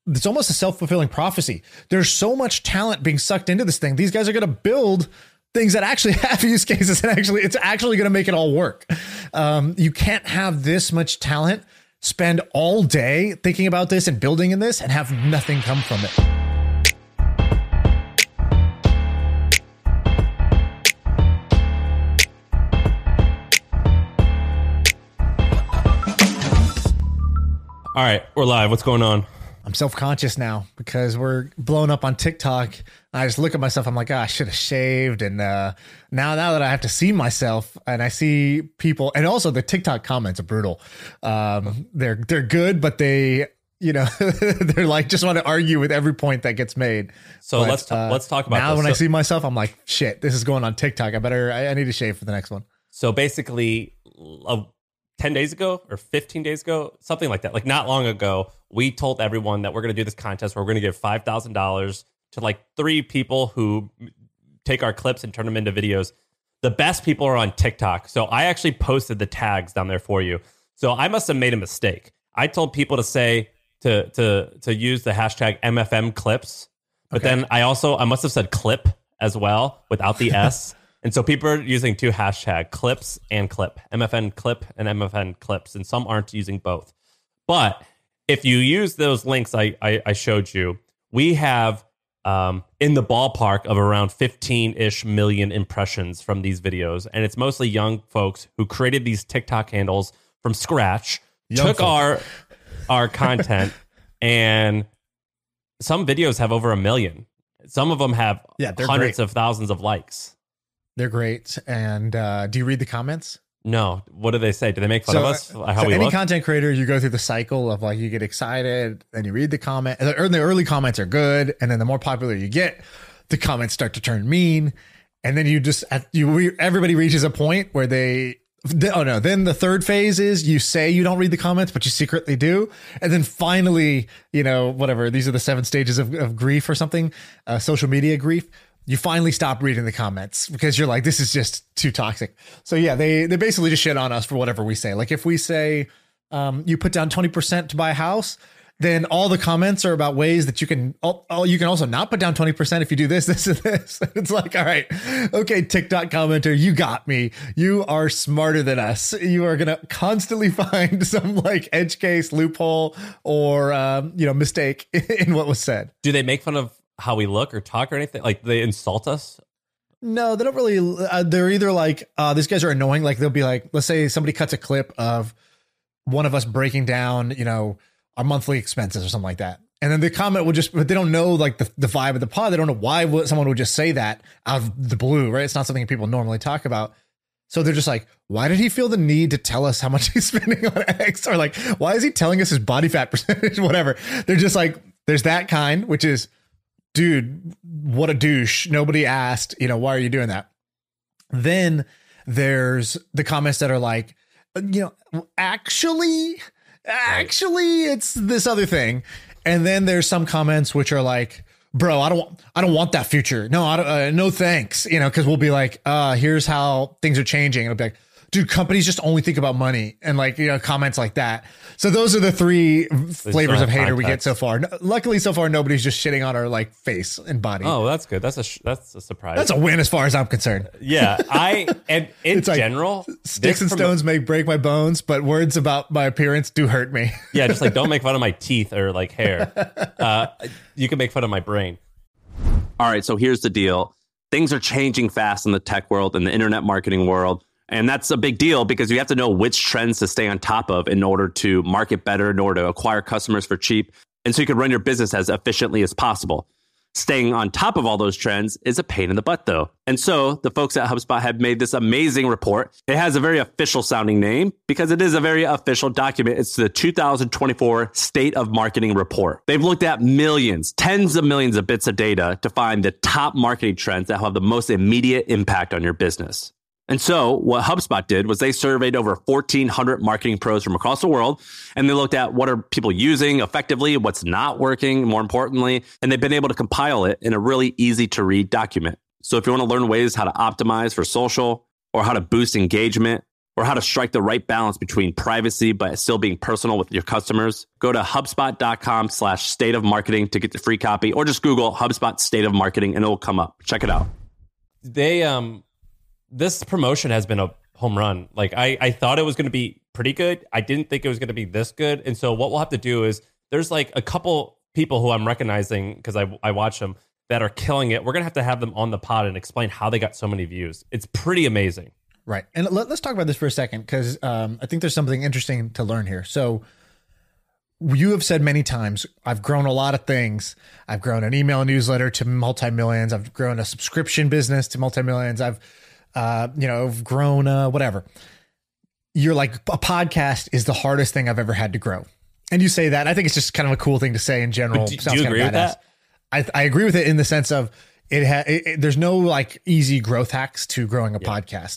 it's almost a self-fulfilling prophecy. There's so much talent being sucked into this thing. These guys are going to build things that actually have use cases, and it's actually going to make it all work. You can't have this much talent spend all day thinking about this and building in this and have nothing come from it. All right, we're live. What's going on? I'm self-conscious now because we're blowing up on TikTok. I just look at myself. I'm like, I should have shaved. And now that I have to see myself and I see people, and also the TikTok comments are brutal. They're good, but they, they're like, just want to argue with every point that gets made. So let's talk about now. this. When I see myself, I'm like, shit, this is going on TikTok. I need to shave for the next one. So basically 10 days ago or 15 days ago, something like that, like not long ago, we told everyone that we're going to do this contest where we're going to give $5,000 to like 3 people who take our clips and turn them into videos. The best people are on TikTok. So I actually posted the tags down there for you. So I must have made a mistake. I told people to say to use the hashtag MFM clips, but then I must have said clip as well without the S. And so people are using 2 hashtags, clips and clip, MFN clip and MFN clips, and some aren't using both. But if you use those links I showed you, we have in the ballpark of around 15-ish million impressions from these videos. And it's mostly young folks who created these TikTok handles from scratch, took our content, and some videos have over 1 million. Some of them have hundreds of thousands of likes. They're great. And do you read the comments? No. What do they say? Do they make fun of us? How we any look? content creator, you go through the cycle of like, you get excited, then you read the comment. The early comments are good. And then the more popular you get, the comments start to turn mean. And then everybody reaches a point where then the third phase is you say you don't read the comments, but you secretly do. And then finally, whatever, these are the 7 stages of grief or something, social media grief. You finally stop reading the comments because you're like, this is just too toxic. So yeah, they basically just shit on us for whatever we say. Like if we say you put down 20% to buy a house, then all the comments are about ways that you can also not put down 20% if you do this, this, and this. It's like, all right, okay, TikTok commenter, you got me. You are smarter than us. You are going to constantly find some like edge case, loophole, or mistake in what was said. Do they make fun of how we look or talk or anything? Like they insult us? No, they don't really. They're either like, these guys are annoying. Like they'll be like, let's say somebody cuts a clip of one of us breaking down, our monthly expenses or something like that. And then the comment will but they don't know like the vibe of the pod. They don't know why someone would just say that out of the blue, right? It's not something people normally talk about. So they're just like, why did he feel the need to tell us how much he's spending on X? Or like, why is he telling us his body fat percentage? Whatever. They're just like, there's that kind, which is, dude, what a douche. Nobody asked, why are you doing that? Then there's the comments that are like, actually, it's this other thing. And then there's some comments which are like, bro, I don't want that future. No, I don't, no thanks. Cause we'll be like, here's how things are changing. And it'll be like, dude, companies just only think about money, and like, comments like that. So those are the 3 flavors of hater we get so far. Luckily, so far, nobody's just shitting on our like face and body. Oh, that's good. That's a surprise. That's a win as far as I'm concerned. Yeah. In it's like, general, sticks and stones may break my bones, but words about my appearance do hurt me. Yeah. Just like, don't make fun of my teeth or like hair. You can make fun of my brain. All right. So here's the deal. Things are changing fast in the tech world and the internet marketing world. And that's a big deal because you have to know which trends to stay on top of in order to market better, in order to acquire customers for cheap, and so you can run your business as efficiently as possible. Staying on top of all those trends is a pain in the butt, though. And so the folks at HubSpot have made this amazing report. It has a very official sounding name because it is a very official document. It's the 2024 State of Marketing Report. They've looked at millions, tens of millions of bits of data to find the top marketing trends that have the most immediate impact on your business. And so what HubSpot did was they surveyed over 1,400 marketing pros from across the world, and they looked at what are people using effectively, what's not working, more importantly, and they've been able to compile it in a really easy to read document. So if you want to learn ways how to optimize for social or how to boost engagement or how to strike the right balance between privacy but still being personal with your customers, go to HubSpot.com/state of marketing to get the free copy, or just Google HubSpot state of marketing and it will come up. Check it out. This promotion has been a home run. Like I thought it was going to be pretty good. I didn't think it was going to be this good. And so what we'll have to do is there's like a couple people who I'm recognizing because I watch them that are killing it. We're going to have them on the pod and explain how they got so many views. It's pretty amazing. Right. And let's talk about this for a second, because I think there's something interesting to learn here. So you have said many times, I've grown a lot of things. I've grown an email newsletter to multi-millions. I've grown a subscription business to multi-millions. I've grown whatever. You're like, a podcast is the hardest thing I've ever had to grow. And you say that. I think it's just kind of a cool thing to say in general. Do you agree with that? I agree with it in the sense of there's no like easy growth hacks to growing a podcast.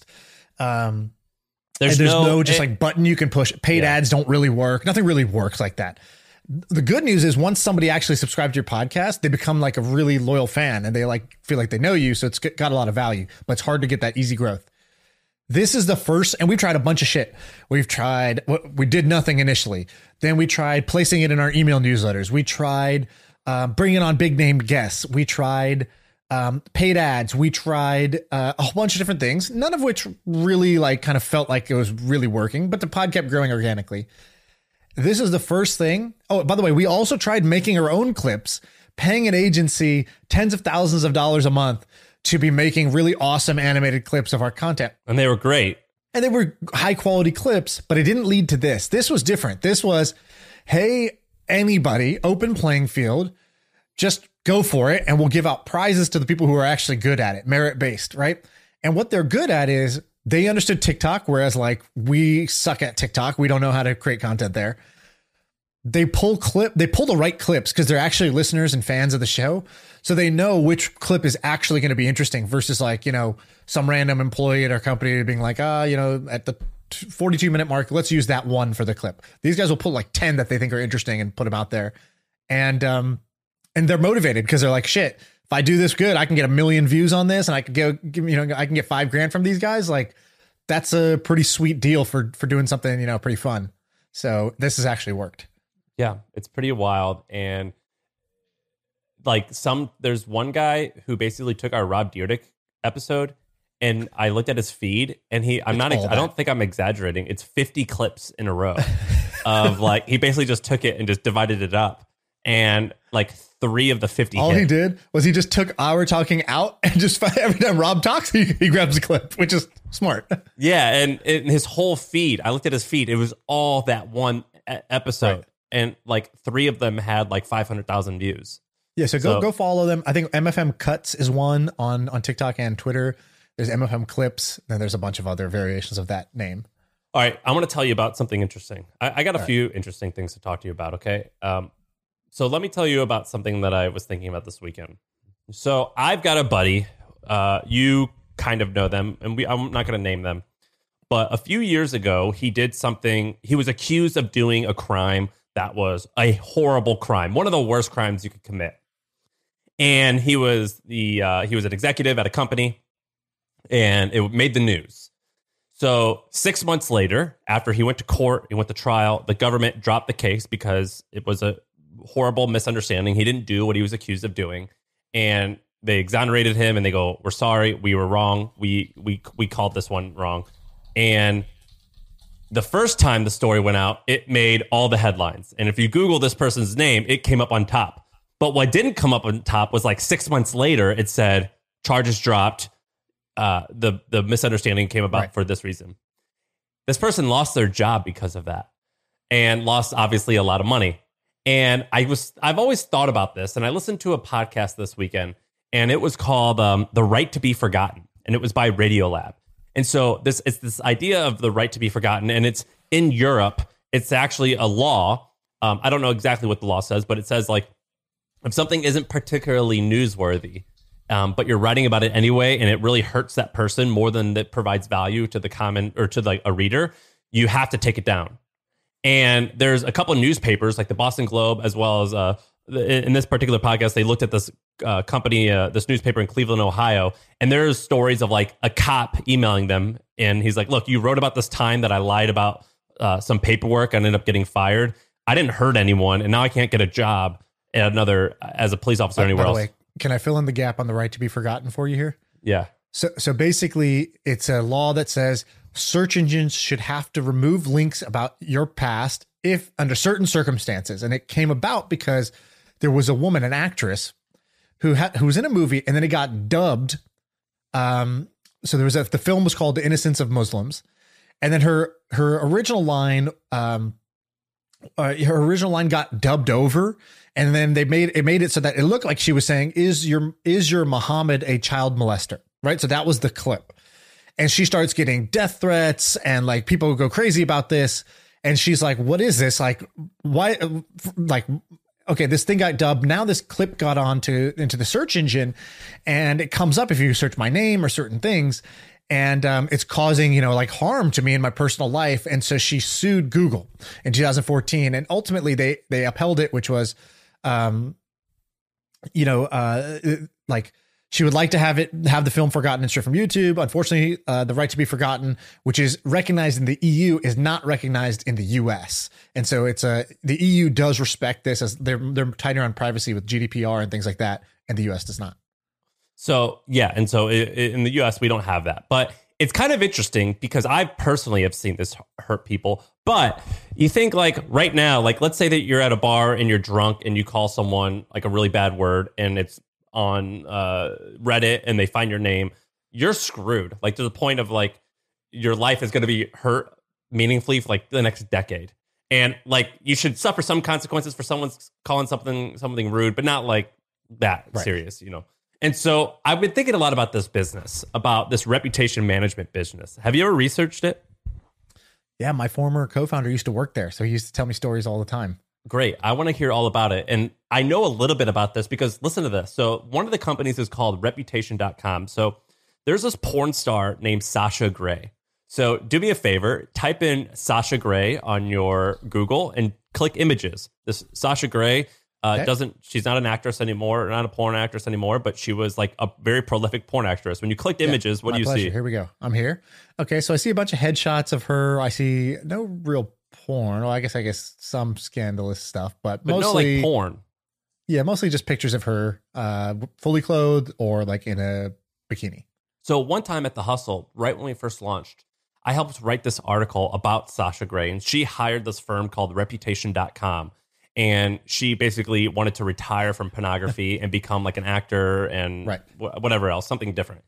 There's no button you can push. Paid ads don't really work. Nothing really works like that. The good news is once somebody actually subscribes to your podcast, they become like a really loyal fan and they like feel like they know you. So it's got a lot of value, but it's hard to get that easy growth. This is the first, and we've tried a bunch of shit. We did nothing initially. Then we tried placing it in our email newsletters. We tried bringing on big name guests. We tried paid ads. We tried a whole bunch of different things, none of which really like kind of felt like it was really working, but the pod kept growing organically. This is the first thing. Oh, by the way, we also tried making our own clips, paying an agency tens of thousands of dollars a month to be making really awesome animated clips of our content. And they were great. And they were high quality clips, but it didn't lead to this. This was different. This was, hey, anybody, open playing field, just go for it. And we'll give out prizes to the people who are actually good at it, merit based, right? And what they're good at is they understood TikTok, whereas like we suck at TikTok. We don't know how to create content there. They pull the right clips because they're actually listeners and fans of the show. So they know which clip is actually going to be interesting versus like, some random employee at our company being like, at the 42-minute mark, let's use that one for the clip. These guys will pull like 10 that they think are interesting and put them out there. And they're motivated because they're like, shit, if I do this good, I can get 1 million views on this and I can get $5,000 from these guys. Like that's a pretty sweet deal for doing something, pretty fun. So this has actually worked. Yeah, it's pretty wild. And like there's one guy who basically took our Rob Dyrdek episode and I looked at his feed and I don't think I'm exaggerating. It's 50 clips in a row of like, he basically just took it and just divided it up. And like 3 of the 50 all hit. He did was he just took our talking out and just every time Rob talks, he grabs a clip, which is smart. Yeah. And his whole feed, I looked at his feed. It was all that one episode. Right. And like 3 of them had like 500,000 views. Yeah. So go follow them. I think MFM Cuts is one on TikTok and Twitter. There's MFM Clips. Then there's a bunch of other variations of that name. All right. I want to tell you about something interesting. I got a few interesting things to talk to you about. Okay. So let me tell you about something that I was thinking about this weekend. So I've got a buddy. You kind of know them, and I'm not going to name them. But a few years ago, he did something. He was accused of doing a crime that was a horrible crime, one of the worst crimes you could commit. And he was an executive at a company, and it made the news. So 6 months later, after he went to court, he went to trial, the government dropped the case because it was a horrible misunderstanding. He didn't do what he was accused of doing, and they exonerated him. And they go, "We're sorry, we were wrong. We called this one wrong." And the first time the story went out, it made all the headlines. And if you Google this person's name, it came up on top. But what didn't come up on top was like 6 months later, it said charges dropped. The misunderstanding came about for this reason. This person lost their job because of that and lost obviously a lot of money. And I've always thought about this, and I listened to a podcast this weekend, and it was called The Right to Be Forgotten, and it was by Radiolab. And so it's this idea of the right to be forgotten, and it's in Europe. It's actually a law. I don't know exactly what the law says, but it says like if something isn't particularly newsworthy, but you're writing about it anyway, and it really hurts that person more than it provides value to the common or to like a reader, you have to take it down. And there's a couple of newspapers like the Boston Globe, as well as in this particular podcast, they looked at this company, this newspaper in Cleveland, Ohio, and there's stories of like a cop emailing them And he's like, look, you wrote about this time that I lied about some paperwork. I ended up getting fired. I didn't hurt anyone. And now I can't get a job at another as a police officer anywhere else. By the way, can I fill in the gap on the right to be forgotten for you here? Yeah. So basically, it's a law that says search engines should have to remove links about your past if under certain circumstances. And it came about because there was a woman, an actress, who was in a movie, and then it got dubbed. So there was the film was called The Innocence of Muslims, and then her original line, got dubbed over, and then they made it so that it looked like she was saying, "Is your Muhammad a child molester?" Right. So that was the clip. And she starts getting death threats and like people go crazy about this. And she's like, what is this? Like, why? Like, okay, this thing got dubbed. Now this clip got into the search engine and it comes up if you search my name or certain things. And it's causing, like harm to me in my personal life. And so she sued Google in 2014. And ultimately they upheld it, which was, like, she would like to have the film forgotten and stripped from YouTube. Unfortunately, the right to be forgotten, which is recognized in the EU, is not recognized in the US. And so the EU does respect this as they're tighter on privacy with GDPR and things like that, and the US does not. So yeah, and so in the US we don't have that, but it's kind of interesting because I personally have seen this hurt people. But you think like right now, like let's say that you're at a bar and you're drunk and you call someone like a really bad word and it's on Reddit and they find your name, you're screwed. Like to the point of like your life is going to be hurt meaningfully for like the next decade. And like you should suffer some consequences for someone's calling something rude, but not like that serious, And so I've been thinking a lot about this business, about this reputation management business. Have you ever researched it? Yeah, my former co-founder used to work there, so he used to tell me stories all the time. Great. I want to hear all about it. And I know a little bit about this because listen to this. So one of the companies is called Reputation.com. So there's this porn star named Sasha Grey. So do me a favor, type in Sasha Grey on your Google and click images. This Sasha Grey she's not an actress anymore, not a porn actress anymore, but she was like a very prolific porn actress. When you clicked images, what do you see? Here we go. I'm here. Okay. So I see a bunch of headshots of her. I see no real porn. Well, I guess some scandalous stuff, but mostly no like porn. Yeah, mostly just pictures of her fully clothed or like in a bikini. So one time at The Hustle, right when we first launched, I helped write this article about Sasha Grey, and she hired this firm called Reputation.com. And she basically wanted to retire from pornography and become like an actor and whatever else, something different.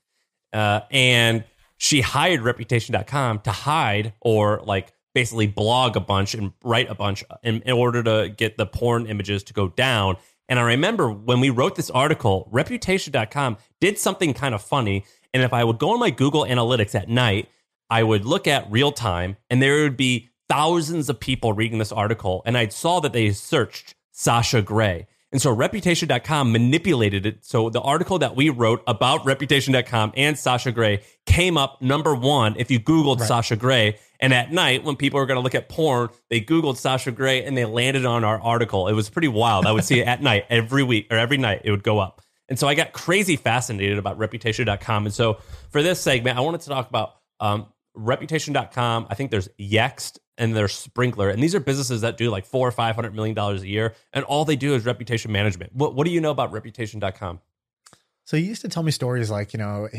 And she hired Reputation.com to hide or like basically blog a bunch and write a bunch in order to get the porn images to go down. And I remember when we wrote this article, Reputation.com did something kind of funny. And if I would go on my Google Analytics at night, I would look at real time and there would be thousands of people reading this article. And I saw that they searched Sasha Grey. And so Reputation.com manipulated it. So the article that we wrote about Reputation.com and Sasha Grey came up number one if you Googled Sasha Grey. And at night, when people were going to look at porn, they Googled Sasha Grey and they landed on our article. It was pretty wild. I would see it at night every week or every night. It would go up. And so I got crazy fascinated about Reputation.com. And so for this segment, I wanted to talk about Reputation.com. I think there's Yext and there's Sprinkler. And these are businesses that do like $400 or $500 million a year. And all they do is reputation management. What do you know about Reputation.com? So he used to tell me stories like,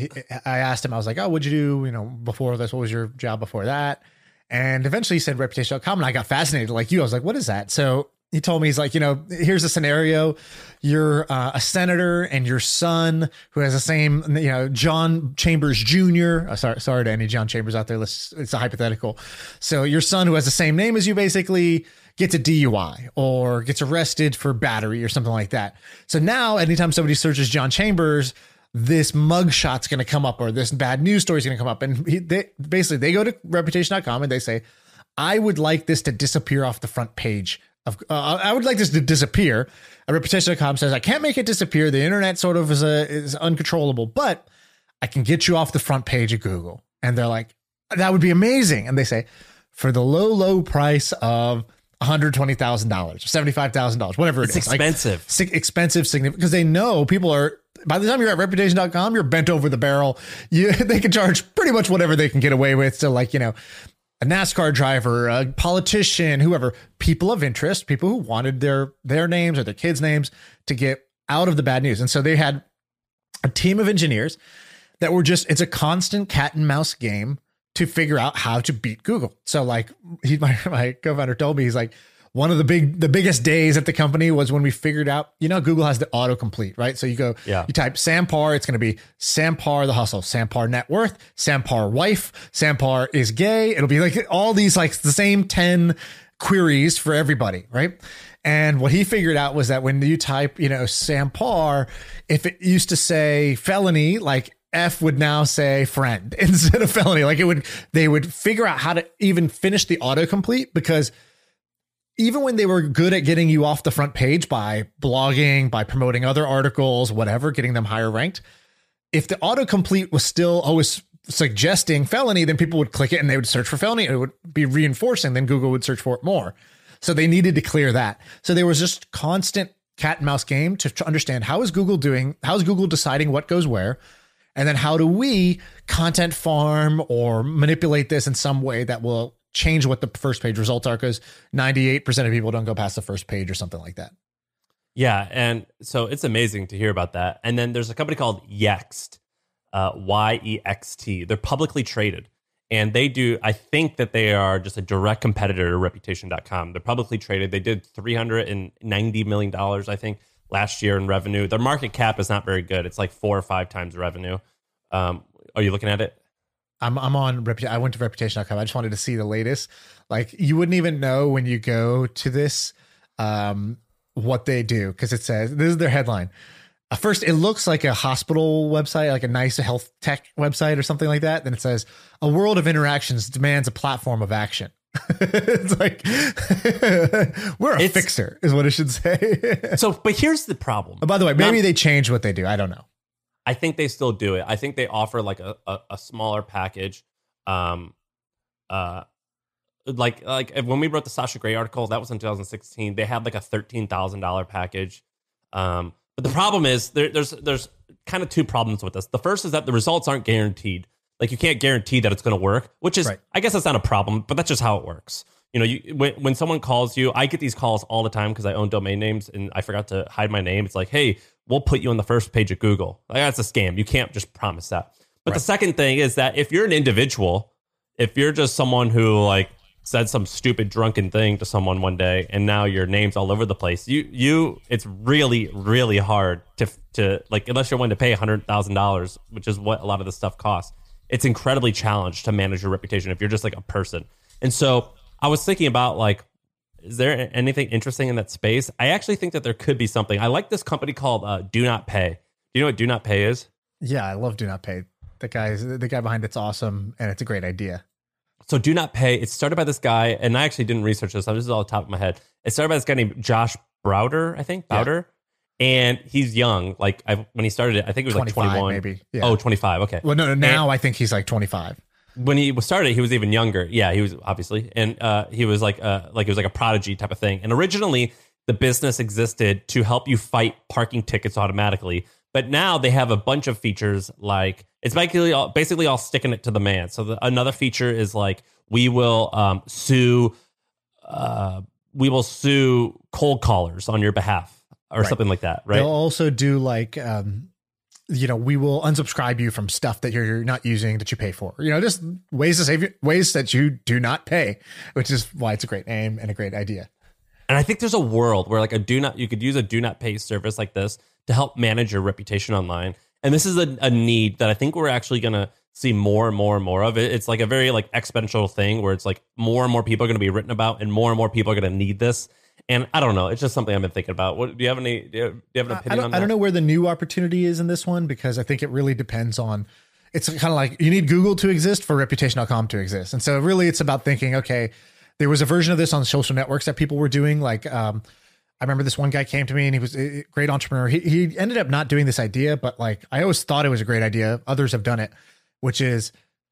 I asked him, I was like, oh, what'd you do, before this? What was your job before that? And eventually he said Reputation.com. And I got fascinated like you. I was like, what is that? So he told me, he's like, here's a scenario. You're a senator and your son who has the same, John Chambers Jr. Sorry to any John Chambers out there. It's a hypothetical. So your son who has the same name as you basically gets a DUI or gets arrested for battery or something like that. So now anytime somebody searches John Chambers, this mugshot's going to come up or this bad news story is going to come up. And they go to Reputation.com and they say, I would like this to disappear off the front page. I would like this to disappear. Reputation.com says, I can't make it disappear. The internet sort of is uncontrollable, but I can get you off the front page of Google. And they're like, that would be amazing. And they say, for the low price of $120,000, $75,000, whatever it is. It's expensive. Expensive, significant, because they know people are by the time you're at reputation.com, you're bent over the barrel. They can charge pretty much whatever they can get away with. So like, a NASCAR driver, a politician, whoever, people of interest, people who wanted their names or their kids' names to get out of the bad news. And so they had a team of engineers that were it's a constant cat and mouse game to figure out how to beat Google. So like my co-founder told me, he's like, one of the biggest days at the company was when we figured out, Google has the autocomplete, right? So you type Sam Parr, it's going to be Sam Parr, the hustle, Sam Parr net worth, Sam Parr wife, Sam Parr is gay. It'll be like all these, like the same 10 queries for everybody, right? And what he figured out was that when you type, Sam Parr, if it used to say felony, like F would now say friend instead of felony. Like they would figure out how to even finish the autocomplete, because even when they were good at getting you off the front page by blogging, by promoting other articles, whatever, getting them higher ranked, if the autocomplete was still always suggesting felony, then people would click it and they would search for felony. And it would be reinforcing. Then Google would search for it more. So they needed to clear that. So there was just constant cat and mouse game to understand how is Google deciding what goes where? And then how do we content farm or manipulate this in some way that will change what the first page results are, because 98% of people don't go past the first page or something like that. Yeah. And so it's amazing to hear about that. And then there's a company called Yext, YEXT. They're publicly traded. And I think that they are just a direct competitor to reputation.com. They're publicly traded. They did $390 million, I think, last year in revenue. Their market cap is not very good. It's like 4 or 5 times revenue. Are you looking at it? I'm on Reputation. I went to reputation.com. I just wanted to see the latest. Like, you wouldn't even know when you go to this, what they do. Cause it says, this is their headline. First, it looks like a hospital website, like a nice health tech website or something like that. Then it says, a world of interactions demands a platform of action. It's like, it's fixer is what it should say. But here's the problem. By the way, maybe they changed what they do. I don't know. I think they still do it. I think they offer like a smaller package. Like when we wrote the Sasha Grey article, that was in 2016. They had like a $13,000 package. But the problem is there's kind of 2 problems with this. The first is that the results aren't guaranteed. Like, you can't guarantee that it's going to work, which is, right. I guess that's not a problem, but that's just how it works. When someone calls you, I get these calls all the time because I own domain names and I forgot to hide my name. It's like, hey, we'll put you on the first page of Google. Like, that's a scam. You can't just promise that. But The second thing is that if you're an individual, if you're just someone who like said some stupid drunken thing to someone one day and now your name's all over the place, it's really, really hard to like, unless you're willing to pay $100,000, which is what a lot of this stuff costs. It's incredibly challenged to manage your reputation if you're just like a person. And so I was thinking about like, is there anything interesting in that space? I actually think that there could be something. I like this company called Do Not Pay. Do you know what Do Not Pay is? Yeah, I love Do Not Pay. The guy behind it's awesome, and it's a great idea. So Do Not Pay, it started by this guy, and I actually didn't research this. This is all the top of my head. It started by this guy named Josh Browder, I think. Bowder. Yeah. And he's young. Like when he started it, I think it was like 21. Maybe. Yeah. Oh, 25. Okay. Well, no, now I think he's like 25. When he started, he was even younger. Yeah, he was obviously. And he was like it was like a prodigy type of thing. And originally, the business existed to help you fight parking tickets automatically. But now they have a bunch of features like it's basically all sticking it to the man. So another feature is like we will sue cold callers on your behalf or something like that. Right. They'll also do like we will unsubscribe you from stuff that you're not using that you pay for. Just ways to save you, ways that you do not pay, which is why it's a great name and a great idea. And I think there's a world where like you could use a do not pay service like this to help manage your reputation online. And this is a need that I think we're actually going to see more and more and more of. It's like a very like exponential thing where it's like more and more people are going to be written about and more people are going to need this. And I don't know. It's just something I've been thinking about. Do you have an opinion on that? I don't know where the new opportunity is in this one, because I think it really depends on, it's kind of like you need Google to exist for reputation.com to exist. And so really it's about thinking, okay, there was a version of this on social networks that people were doing. Like, I remember this one guy came to me and he was a great entrepreneur. He ended up not doing this idea, but like, I always thought it was a great idea. Others have done it, which is,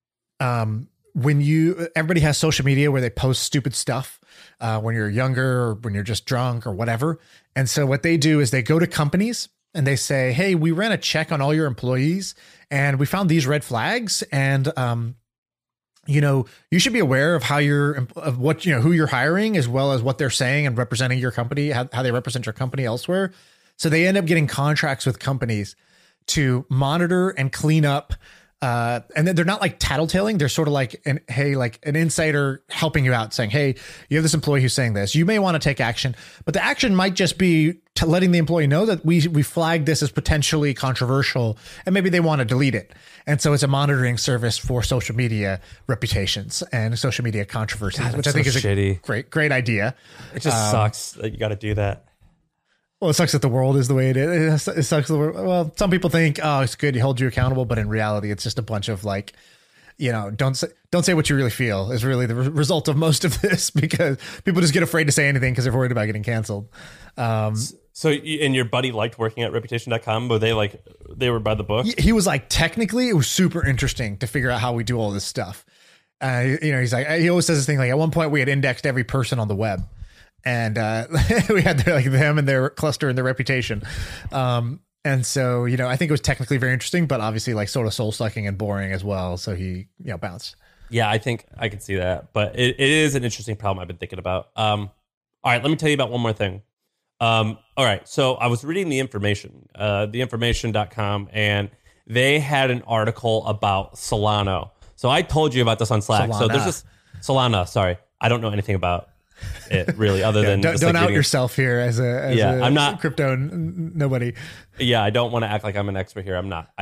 everybody has social media where they post stupid stuff when you're younger or when you're just drunk or whatever. And so what they do is they go to companies and they say, hey, we ran a check on all your employees and we found these red flags. And, you should be aware of who you're hiring, as well as what they're saying and representing your company, how they represent your company elsewhere. So they end up getting contracts with companies to monitor and clean up. And then they're not like tattletaling. They're sort of like an insider helping you out, saying, hey, you have this employee who's saying this. You may want to take action, but the action might just be letting the employee know that we flagged this as potentially controversial, and maybe they want to delete it. And so it's a monitoring service for social media reputations and social media controversies, which I think is a great idea. It just sucks that you got to do that. Well, it sucks that the world is the way it is. It sucks. Well, some people think, oh, it's good, he holds you accountable, but in reality, it's just a bunch of don't say what you really feel is really the result of most of this, because people just get afraid to say anything because they're worried about getting canceled. So, and your buddy liked working at Reputation.com, but they were by the book. He was like, technically, it was super interesting to figure out how we do all this stuff. He's like, he always says this thing like, at one point we had indexed every person on the web. And we had them and their cluster and their reputation. And so, I think it was technically very interesting, but obviously sort of soul sucking and boring as well. So he, bounced. Yeah, I think I could see that. But it is an interesting problem I've been thinking about. All right, let me tell you about one more thing. All right, so I was reading The Information, theinformation.com, and they had an article about Solana. So I told you about this on Slack. So there's this Solana, sorry. I don't know anything about it really, other than don't out yourself here as I'm not crypto nobody. Yeah, I don't want to act like I'm an expert here. I'm not.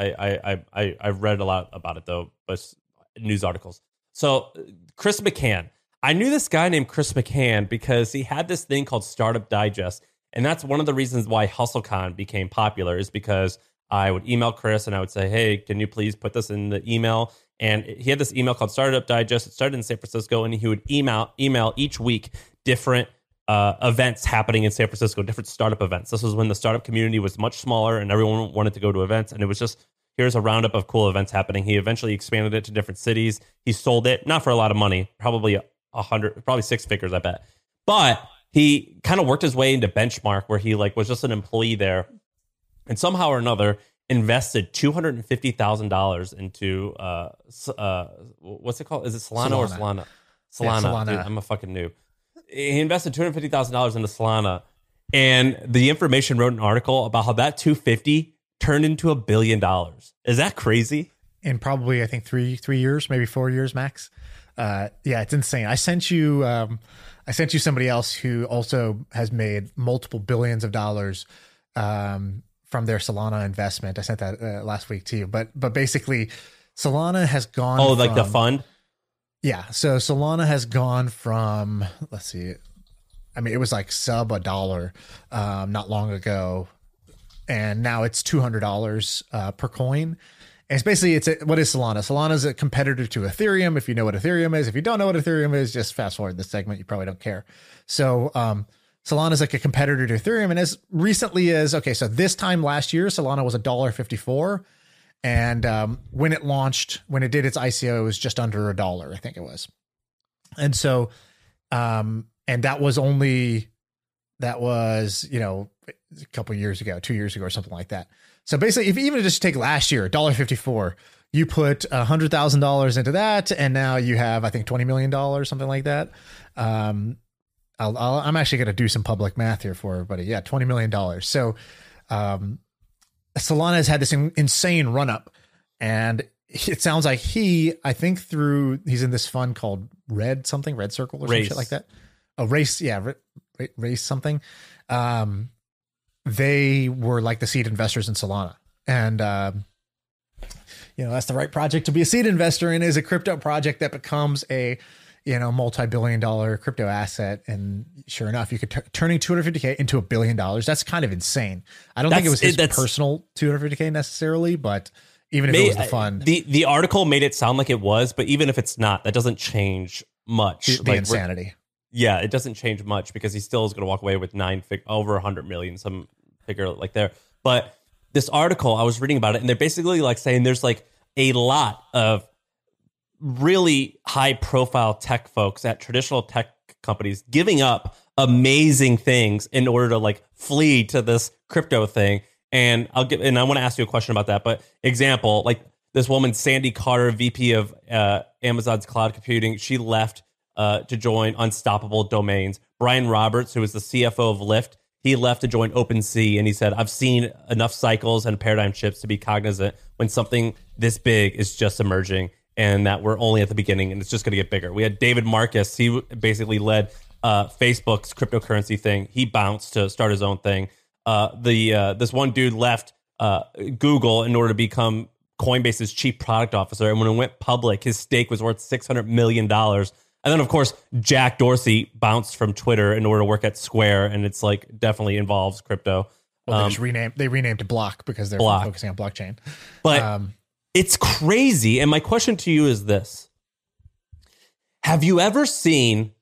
I've read a lot about it though, but news articles. So Chris McCann, I knew this guy named Chris McCann because he had this thing called Startup Digest, and that's one of the reasons why HustleCon became popular, is because I would email Chris and I would say, hey, can you please put this in the email? And he had this email called Startup Digest. It started in San Francisco, and he would email each week different events happening in San Francisco, different startup events. This was when the startup community was much smaller and everyone wanted to go to events. And it was just, here's a roundup of cool events happening. He eventually expanded it to different cities. He sold it, not for a lot of money, probably probably six figures, I bet. But he kind of worked his way into Benchmark, where he was just an employee there. And somehow or another, invested $250,000 into what's it called? Is it Solana or Solana? Solana. Yeah, Solana. Dude, I'm a fucking noob. He invested $250,000 into Solana, and The Information wrote an article about how that 250 turned into $1 billion. Is that crazy? In probably, I think 3 years, maybe 4 years max. Yeah, it's insane. I sent you somebody else who also has made multiple billions of dollars from their Solana investment. I sent that last week to you, but basically Solana has gone. Oh, like the fund? Yeah. So Solana has gone from, let's see, I mean, it was like sub $1 not long ago, and now it's $200 per coin. And it's basically, what is Solana? Solana is a competitor to Ethereum. If you know what Ethereum is, if you don't know what Ethereum is, just fast forward this segment. You probably don't care. So, Solana is like a competitor to Ethereum. And as recently as, so this time last year, Solana was $1.54. And when it launched, when it did its ICO, it was just under $1, I think it was. And so, and that was, a couple of years ago, 2 years ago or something like that. So basically, if you even just take last year, $1.54, you put $100,000 into that, and now you have, I think, $20 million, something like that. I'm actually going to do some public math here for everybody. Yeah, $20 million. So Solana has had this insane run up, and it sounds like he's in this fund called Red Circle or some shit like that. Oh, Race. Yeah. Race something. They were like the seed investors in Solana, and that's the right project to be a seed investor in, is a crypto project that becomes a multi-billion-dollar crypto asset. And sure enough, you could turning $250K into $1 billion. That's kind of insane. I don't think it was his personal $250K necessarily, but even if it was the fund, the article made it sound like it was, but even if it's not, that doesn't change much. The insanity. Yeah, it doesn't change much, because he still is going to walk away with over 100 million, some figure like there. But this article, I was reading about it, and they're basically like saying there's like a lot of really high profile tech folks at traditional tech companies giving up amazing things in order to like flee to this crypto thing. And I want to ask you a question about that. But example, like this woman, Sandy Carter, VP of Amazon's cloud computing, she left to join Unstoppable Domains. Brian Roberts, who was the CFO of Lyft, he left to join OpenSea, and he said, I've seen enough cycles and paradigm shifts to be cognizant when something this big is just emerging and that we're only at the beginning and it's just going to get bigger. We had David Marcus. He basically led Facebook's cryptocurrency thing. He bounced to start his own thing. This one dude left Google in order to become Coinbase's chief product officer. And when it went public, his stake was worth $600 million. And then, of course, Jack Dorsey bounced from Twitter in order to work at Square, and it's like definitely involves crypto. Well, they renamed to Block because they're focusing on blockchain. But it's crazy. And my question to you is this. Have you ever seen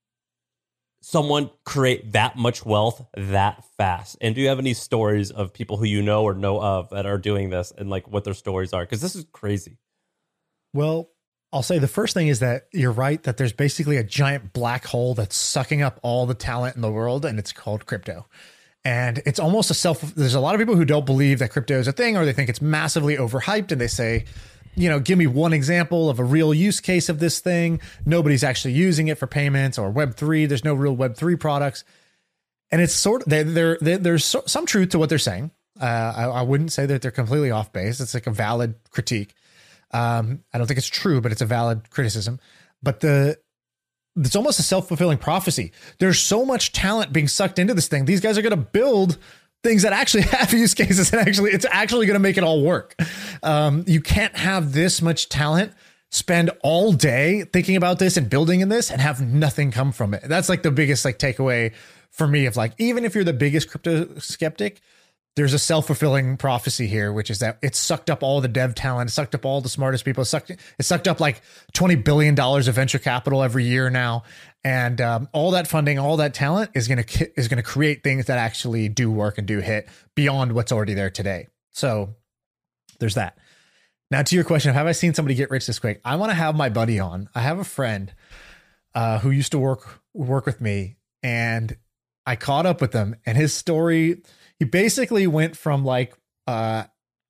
someone create that much wealth that fast? And do you have any stories of people who you know or know of that are doing this and like what their stories are? Because this is crazy. Well, I'll say the first thing is that you're right that there's basically a giant black hole that's sucking up all the talent in the world, and it's called crypto. And it's almost there's a lot of people who don't believe that crypto is a thing, or they think it's massively overhyped, and they say, give me one example of a real use case of this thing. Nobody's actually using it for payments or Web3. There's no real Web3 products. And it's sort of, there's some truth to what they're saying. I wouldn't say that they're completely off base. It's like a valid critique. I don't think it's true, but it's a valid criticism. But it's almost a self-fulfilling prophecy. There's so much talent being sucked into this thing. These guys are going to build things that actually have use cases, and it's actually going to make it all work. You can't have this much talent, spend all day thinking about this and building in this, and have nothing come from it. That's like the biggest takeaway for me of like, even if you're the biggest crypto skeptic, there's a self-fulfilling prophecy here, which is that it sucked up all the dev talent, it sucked up all the smartest people, it sucked up like $20 billion of venture capital every year now. And all that funding, all that talent is going to create things that actually do work and do hit beyond what's already there today. So there's that. Now to your question of have I seen somebody get rich this quick? I want to have my buddy on. I have a friend who used to work with me, and I caught up with him, and his story, he basically went from like an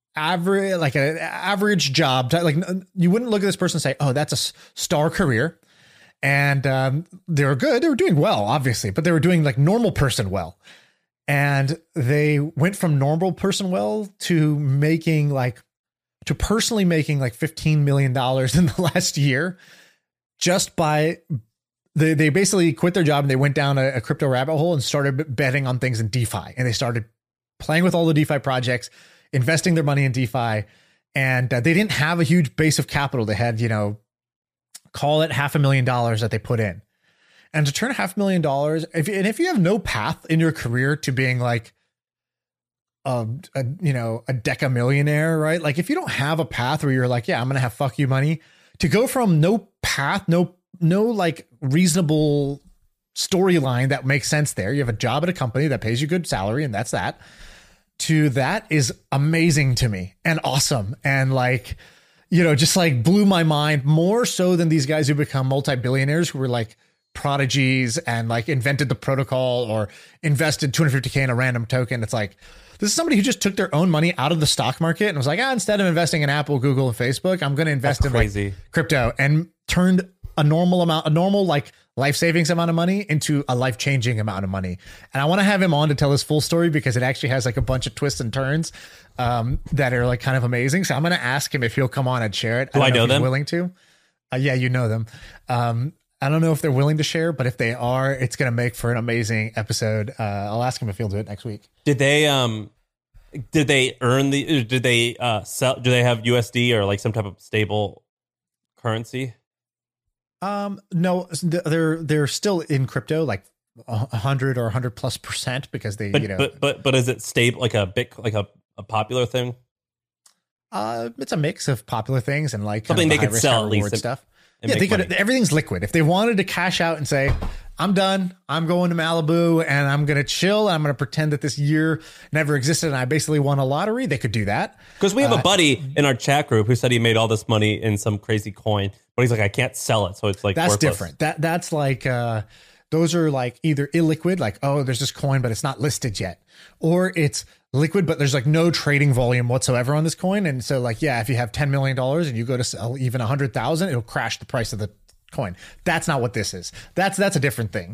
average job to, like, you wouldn't look at this person and say, oh, that's a star career. And they were good. They were doing well, obviously, but they were doing like normal person well. And they went from normal person well to personally making like $15 million in the last year, just by they basically quit their job and they went down a crypto rabbit hole and started betting on things in DeFi. And they started playing with all the DeFi projects, investing their money in DeFi. And they didn't have a huge base of capital. They had, call it $500,000 that they put in. And to turn $500,000, if you have no path in your career to being like a deca millionaire, right? Like if you don't have a path where you're like, yeah, I'm going to have fuck you money, to go from no path, no like reasonable storyline that makes sense there. You have a job at a company that pays you good salary, and that's that. To that is amazing to me and awesome. And like, just like blew my mind more so than these guys who become multi-billionaires who were like prodigies and like invented the protocol or invested $250K in a random token. It's like, this is somebody who just took their own money out of the stock market and was like, instead of investing in Apple, Google, and Facebook, I'm going to invest in like crypto, and turned a normal like life savings amount of money into a life changing amount of money. And I want to have him on to tell his full story because it actually has like a bunch of twists and turns that are like kind of amazing. So I'm going to ask him if he'll come on and share it. Do I know them? Willing to? Yeah, you know them. I don't know if they're willing to share, but if they are, it's going to make for an amazing episode. I'll ask him if he'll do it next week. Did they earn did they sell, do they have USD or like some type of stable currency? No, they're still in crypto, like 100 or 100+% because they, but is it stable, like a popular thing? It's a mix of popular things and like something they could sell at least stuff. Yeah, they could. Everything's liquid. If they wanted to cash out and say, I'm done, I'm going to Malibu and I'm going to chill, and I'm going to pretend that this year never existed and I basically won a lottery, they could do that. Because we have a buddy in our chat group who said he made all this money in some crazy coin, but he's like, I can't sell it. So it's like, that's worthless. Different. That's like, those are like either illiquid, like, oh, there's this coin, but it's not listed yet. Or it's liquid, but there's like no trading volume whatsoever on this coin. And so like, yeah, if you have $10 million and you go to sell even 100,000, it'll crash the price of the coin. That's not what this is. That's a different thing.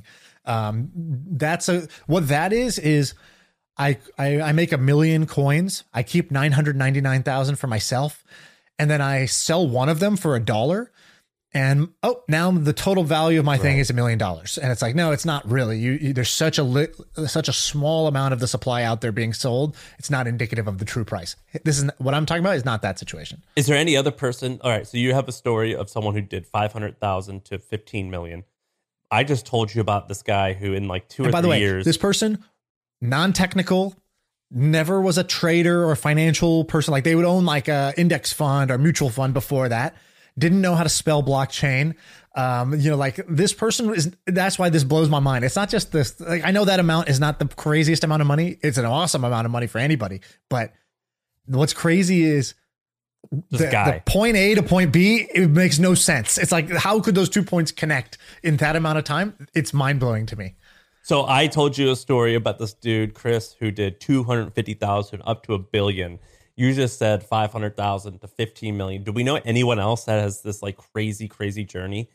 What that is I make 1 million coins. I keep 999,000 for myself. And then I sell one of them for $1. And now the total value of my thing is $1 million. And it's like, no, it's not really. There's such a small amount of the supply out there being sold. It's not indicative of the true price. This is what I'm talking about. Is not that situation. Is there any other person? All right, so you have a story of someone who did 500,000 to 15 million. I just told you about this guy who in like 2 or 3 years. This person, non-technical, never was a trader or financial person. Like they would own like a index fund or mutual fund before that. Didn't know how to spell blockchain. Like this person that's why this blows my mind. It's not just this, like, I know that amount is not the craziest amount of money. It's an awesome amount of money for anybody. But what's crazy is the point A to point B, it makes no sense. It's like, how could those 2 points connect in that amount of time? It's mind blowing to me. So I told you a story about this dude, Chris, who did 250,000 up to $1 billion. You just said 500,000 to 15 million. Do we know anyone else that has this like crazy journey?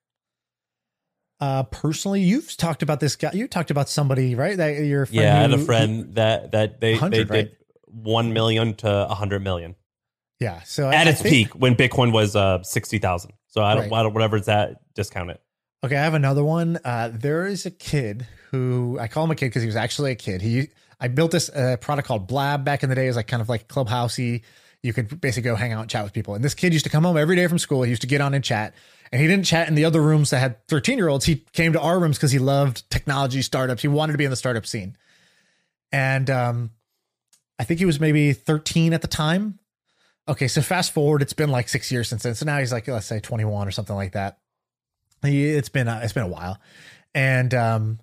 Personally, you've talked about this guy. You talked about somebody, right? That your friend. Yeah, I had a friend that they did 1 million to 100 million. Yeah. So at its peak when Bitcoin was 60,000. So I don't whatever it's at, discount it. Okay, I have another one. There is a kid who I call him a kid because he was actually a kid. I built this product called Blab back in the day. It was like kind of like Clubhousey. You could basically go hang out and chat with people. And this kid used to come home every day from school. He used to get on and chat. And he didn't chat in the other rooms that had 13-year-olds. He came to our rooms because he loved technology startups. He wanted to be in the startup scene. And I think he was maybe 13 at the time. Okay, so fast forward, it's been like 6 years since then. So now he's like, let's say 21 or something like that. It's been a while. And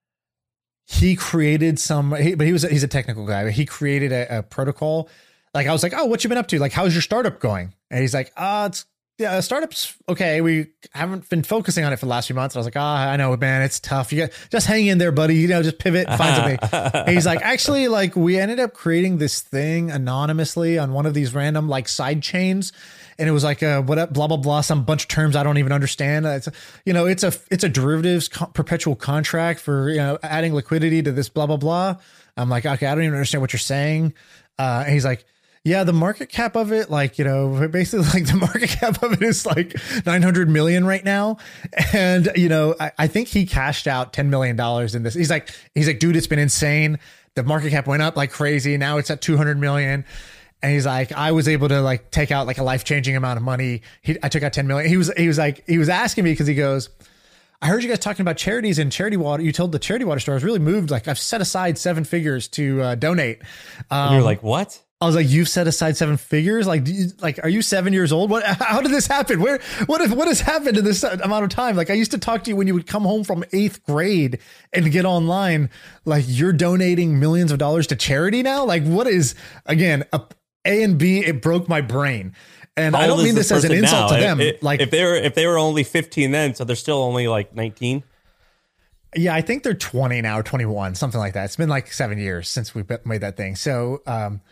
he created he's a technical guy, but he created a protocol. Like I was like, oh, what you been up to? Like, how's your startup going? And he's like, startups. Okay. We haven't been focusing on it for the last few months. And I was like, I know, man, it's tough. You got just hang in there, buddy. Just pivot, find something. And he's like, actually, like we ended up creating this thing anonymously on one of these random like side chains. And it was like blah, blah, blah, some bunch of terms I don't even understand. It's a derivatives perpetual contract for, adding liquidity to this blah, blah, blah. I'm like, okay, I don't even understand what you're saying. And he's like, yeah, the market cap of it, like, basically like the market cap of it is like 900 million right now. And, I think he cashed out $10 million in this. He's like, dude, it's been insane. The market cap went up like crazy. Now it's at 200 million. And he's like, I was able to like take out like a life-changing amount of money. I took out 10 million. He was asking me because he goes, I heard you guys talking about charities and charity water. You told the charity water store. I was really moved. Like I've set aside 7 figures to donate. And you're like, what? I was like, you've set aside 7 figures? Like, are you 7 years old? How did this happen? What has happened in this amount of time? Like I used to talk to you when you would come home from 8th grade and get online. Like you're donating millions of dollars to charity now. Like what is, again, A and B, it broke my brain. And I don't mean this as an insult to them. Like if they were only 15 then, so they're still only like 19. Yeah, I think they're 20 now or 21, something like that. It's been like 7 years since we made that thing. So,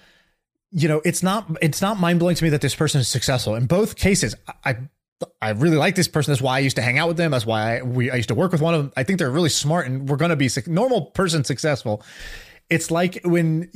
it's not mind blowing to me that this person is successful in both cases. I really like this person. That's why I used to hang out with them. That's why I used to work with one of them. I think they're really smart and we're going to be normal person successful. It's like when,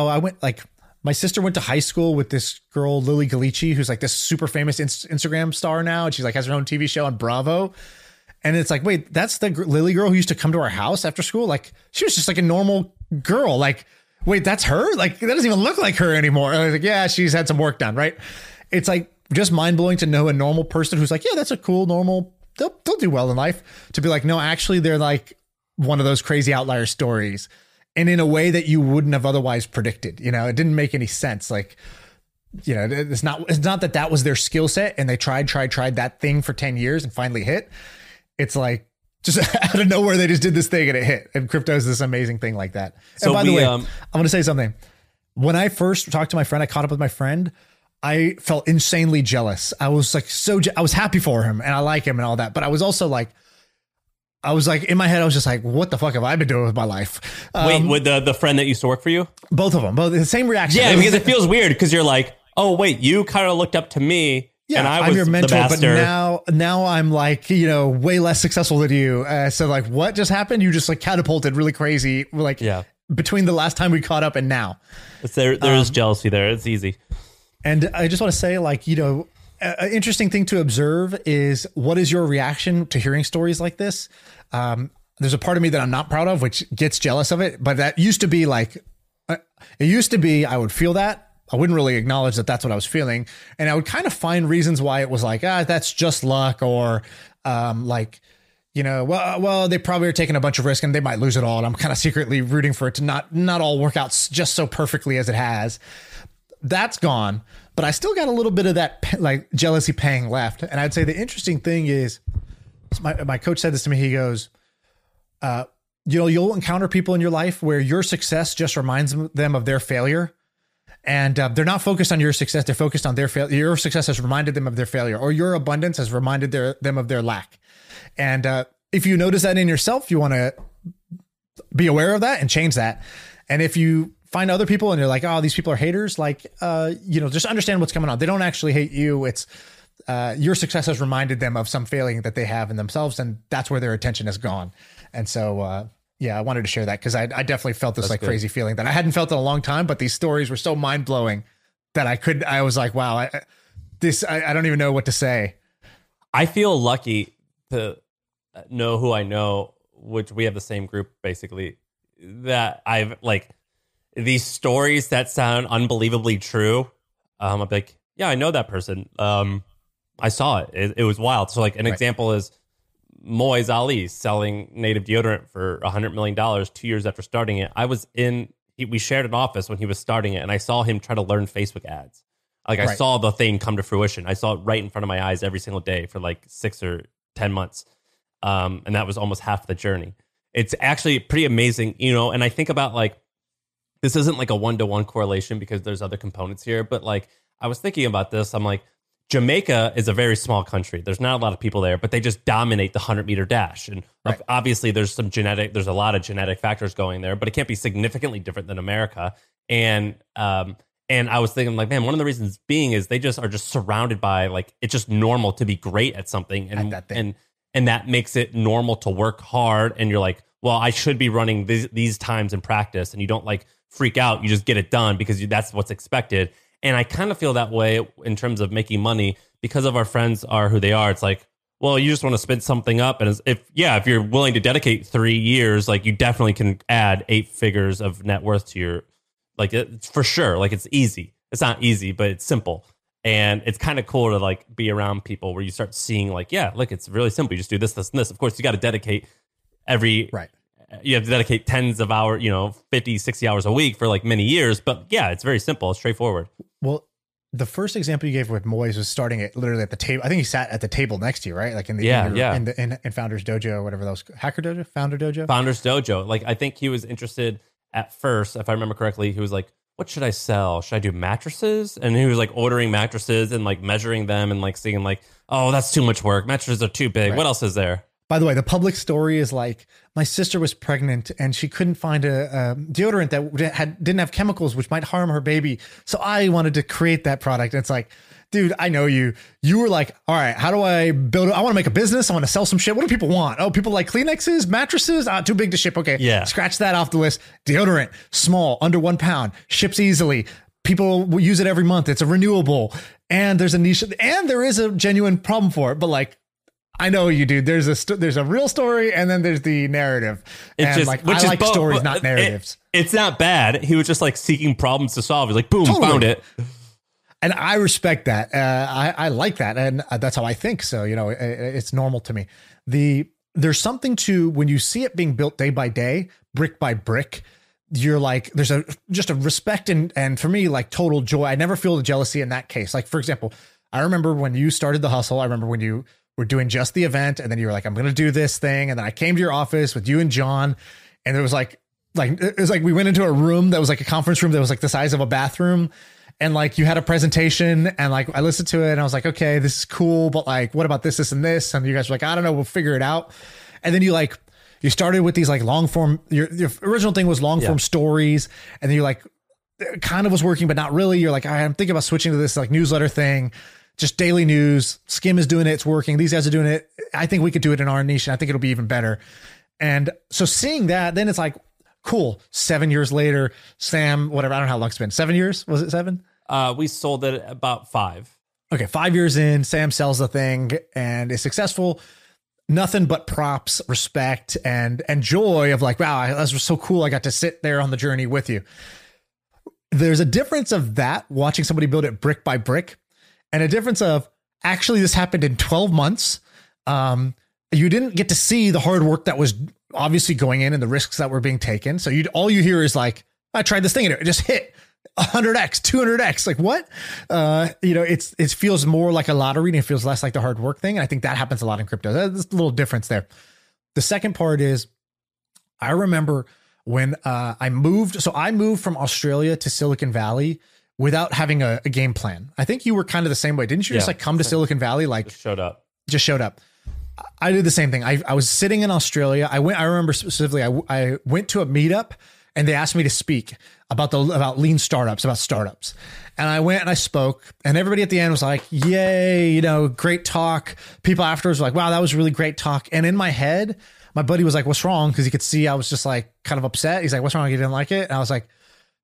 my sister went to high school with this girl, Lily Galici, who's like this super famous Instagram star now. And she's like has her own TV show on Bravo. And it's like, wait, that's the Lily girl who used to come to our house after school. Like she was just like a normal girl. Like, wait, that's her? Like that doesn't even look like her anymore. And I was like, yeah, she's had some work done. Right. It's like just mind blowing to know a normal person who's like, yeah, that's a cool, normal, they'll do well in life, to be like, no, actually they're like one of those crazy outlier stories. And in a way that you wouldn't have otherwise predicted, it didn't make any sense. Like, it's not that was their skill set and they tried that thing for 10 years and finally hit. It's like just out of nowhere, they just did this thing and it hit. And crypto is this amazing thing like that. So and by the way, I'm going to say something. When I first talked to my friend, I caught up with my friend. I felt insanely jealous. I was like, I was happy for him and I like him and all that. But I was also like, I was like, in my head, I was just like, what the fuck have I been doing with my life? Wait, with the friend that used to work for you? Both of them, both the same reaction. Yeah, because it feels weird because you're like, oh, wait, you kind of looked up to me. Yeah, and I was I'm your mentor, the master. but now I'm like, way less successful than you. So like, what just happened? You just like catapulted really crazy. Like, between the last time we caught up and now. There is jealousy there. It's easy. And I just want to say, like, an interesting thing to observe is what is your reaction to hearing stories like this? There's a part of me that I'm not proud of, which gets jealous of it. But that used to be like, I would feel that. I wouldn't really acknowledge that that's what I was feeling. And I would kind of find reasons why it was like, that's just luck, or well, they probably are taking a bunch of risk and they might lose it all. And I'm kind of secretly rooting for it to not all work out just so perfectly as it has. That's gone, but I still got a little bit of that like jealousy pang left. And I'd say the interesting thing is my coach said this to me. He goes, you'll encounter people in your life where your success just reminds them of their failure. And they're not focused on your success. They're focused on their failure. Your success has reminded them of their failure, or your abundance has reminded them of their lack. And if you notice that in yourself, you want to be aware of that and change that. And if you find other people and you're like, oh, these people are haters, like, just understand what's going on. They don't actually hate you. It's your success has reminded them of some failing that they have in themselves, and that's where their attention has gone. And so, I wanted to share that because I definitely felt this crazy feeling that I hadn't felt in a long time, but these stories were so mind blowing that I was like, wow, I don't even know what to say. I feel lucky to know who I know, which we have the same group basically, that I've like these stories that sound unbelievably true. I'm like, yeah, I know that person. I saw it. It was wild. So like an example is Moise Ali selling native deodorant for $100 million 2 years after starting it. We shared an office when he was starting it, and I saw him try to learn Facebook ads. Like I saw the thing come to fruition. I saw it right in front of my eyes every single day for like 6 or 10 months. And that was almost half the journey. It's actually pretty amazing, and I think about like, this isn't like a one-to-one correlation because there's other components here, but like I was thinking about this. I'm like, Jamaica is a very small country. There's not a lot of people there, but they just dominate the 100-meter dash. And obviously there's a lot of genetic factors going there, but it can't be significantly different than America. And I was thinking like, man, one of the reasons being is they just are just surrounded by like, it's just normal to be great at something. And that makes it normal to work hard. And you're like, well, I should be running these times in practice. And you don't like freak out. You just get it done because that's what's expected. And I kind of feel that way in terms of making money because of our friends are who they are. It's like, well, you just want to spin something up. And if you're willing to dedicate 3 years, like you definitely can add 8 figures of net worth to your, like it's for sure. Like it's easy. It's not easy, but it's simple. And it's kind of cool to like be around people where you start seeing like, yeah, look, it's really simple. You just do this, this, and this. Of course, you got to dedicate you have to dedicate tens of hours, 50, 60 hours a week for like many years. But yeah, it's very simple. It's straightforward. Well, the first example you gave with Moise was starting it literally at the table. I think he sat at the table next to you, right? Like in Founders Dojo or whatever that was. Hacker Dojo? Founder Dojo? Founders Dojo. Like I think he was interested at first, if I remember correctly, he was like, what should I sell? Should I do mattresses? And he was like ordering mattresses and like measuring them and like seeing like, oh, that's too much work. Mattresses are too big. Right. What else is there? By the way, the public story is like my sister was pregnant and she couldn't find a deodorant that didn't have chemicals, which might harm her baby. So I wanted to create that product. And it's like, dude, I know you. You were like, all right, how do I build? I want to make a business. I want to sell some shit. What do people want? Oh, people like Kleenexes, mattresses. Too big to ship. Okay, yeah. Scratch that off the list. Deodorant, small, under 1 pound, ships easily. People will use it every month. It's a renewable, and there's a niche, and there is a genuine problem for it. But like, I know you do. There's a real story, and then there's the narrative. It's just, like, I like stories, not narratives. It's not bad. He was just like seeking problems to solve. He's like, boom, found it. And I respect that. I like that, and that's how I think. So it's normal to me. There's something to when you see it being built day by day, brick by brick. You're like, there's just a respect and for me, like total joy. I never feel the jealousy in that case. Like for example, I remember when you started the hustle. I remember when you were doing just the event, and then you were like, I'm going to do this thing. And then I came to your office with you and John, and it was like we went into a room that was like a conference room that was like the size of a bathroom. And like you had a presentation, and like I listened to it and I was like, okay, this is cool, but like, what about this, this, and this? And you guys were like, I don't know, we'll figure it out. And then you started with these like long form, your original thing was long form stories. And then you're like, it kind of was working, but not really. You're like, I'm thinking about switching to this like newsletter thing, just daily news. Skim is doing it. It's working. These guys are doing it. I think we could do it in our niche. And I think it'll be even better. And so seeing that, then it's like, cool. 7 years later, Sam, whatever, I don't know how long it's been. 7 years? Was it 7? We sold it about 5. Okay. 5 years in, Sam sells the thing and is successful. Nothing but props, respect, and joy of like, wow, that was so cool. I got to sit there on the journey with you. There's a difference of that, watching somebody build it brick by brick, and a difference of actually this happened in 12 months. You didn't get to see the hard work that was obviously going in and the risks that were being taken. So all you hear is like, I tried this thing and it just hit 100x, 200x. Like what? It feels more like a lottery and it feels less like the hard work thing. And I think that happens a lot in crypto. There's a little difference there. The second part is I remember when I moved from Australia to Silicon Valley without having a game plan. I think you were kind of the same way. Didn't you just like come to Silicon Valley? Like just showed up. I did the same thing. I was sitting in Australia. I remember specifically, I went to a meetup and they asked me to speak about lean startups, about startups. And I went and I spoke and everybody at the end was like, yay, great talk. People afterwards were like, wow, that was really great talk. And in my head, my buddy was like, what's wrong? Cause he could see I was just like kind of upset. He's like, what's wrong? You didn't like it? And I was like,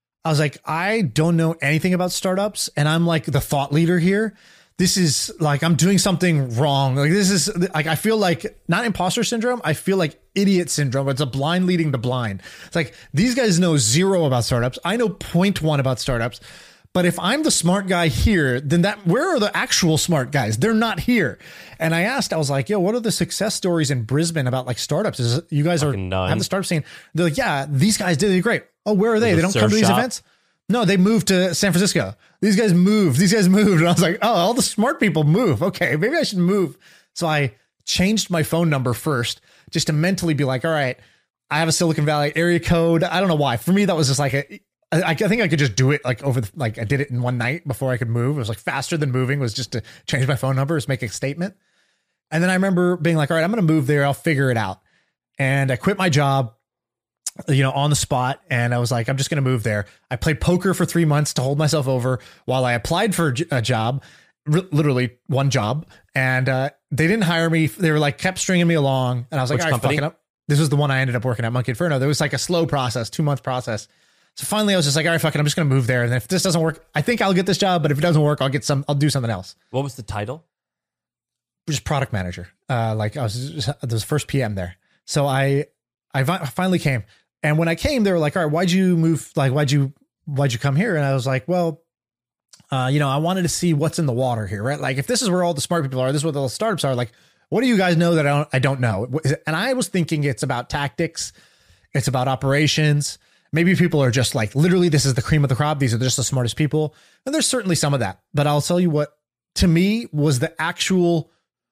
I don't know anything about startups and I'm like the thought leader here. This is like, I'm doing something wrong. Like this is like, I feel like not imposter syndrome. I feel like idiot syndrome. It's a blind leading the blind. It's like, these guys know 0 about startups. I know 0.1 about startups, but if I'm the smart guy here, then where are the actual smart guys? They're not here. And I was like, yo, what are the success stories in Brisbane about like startups? You guys have the startup scene. They're like, yeah, these guys did great. Oh, where are they? They don't come to these events. No, they moved to San Francisco. These guys moved. And I was like, oh, all the smart people move. Okay, maybe I should move. So I changed my phone number first just to mentally be like, all right, I have a Silicon Valley area code. I don't know why. For me, that was just like I think I could just do it like I did it in one night before I could move. It was like faster than moving was just to change my phone number, just make a statement. And then I remember being like, all right, I'm going to move there. I'll figure it out. And I quit my job, on the spot. And I was like, I'm just going to move there. I played poker for 3 months to hold myself over while I applied for a job, literally one job. And they didn't hire me. They were like, kept stringing me along. And I was like, all right, fucking up. This was the one I ended up working at, Monkey Inferno. There was like a slow process, 2-month process. So finally I was just like, all right, fuck it. I'm just going to move there. And if this doesn't work, I think I'll get this job. But if it doesn't work, I'll do something else. What was the title? Just product manager. Like I was first PM there. So I finally came. And when I came, they were like, all right, why'd you move? Like, why'd you come here? And I was like, well, I wanted to see what's in the water here, right? Like if this is where all the smart people are, this is where the startups are. Like, what do you guys know that I don't know? And I was thinking it's about tactics. It's about operations. Maybe people are just like, literally, this is the cream of the crop. These are just the smartest people. And there's certainly some of that, but I'll tell you what, to me was the actual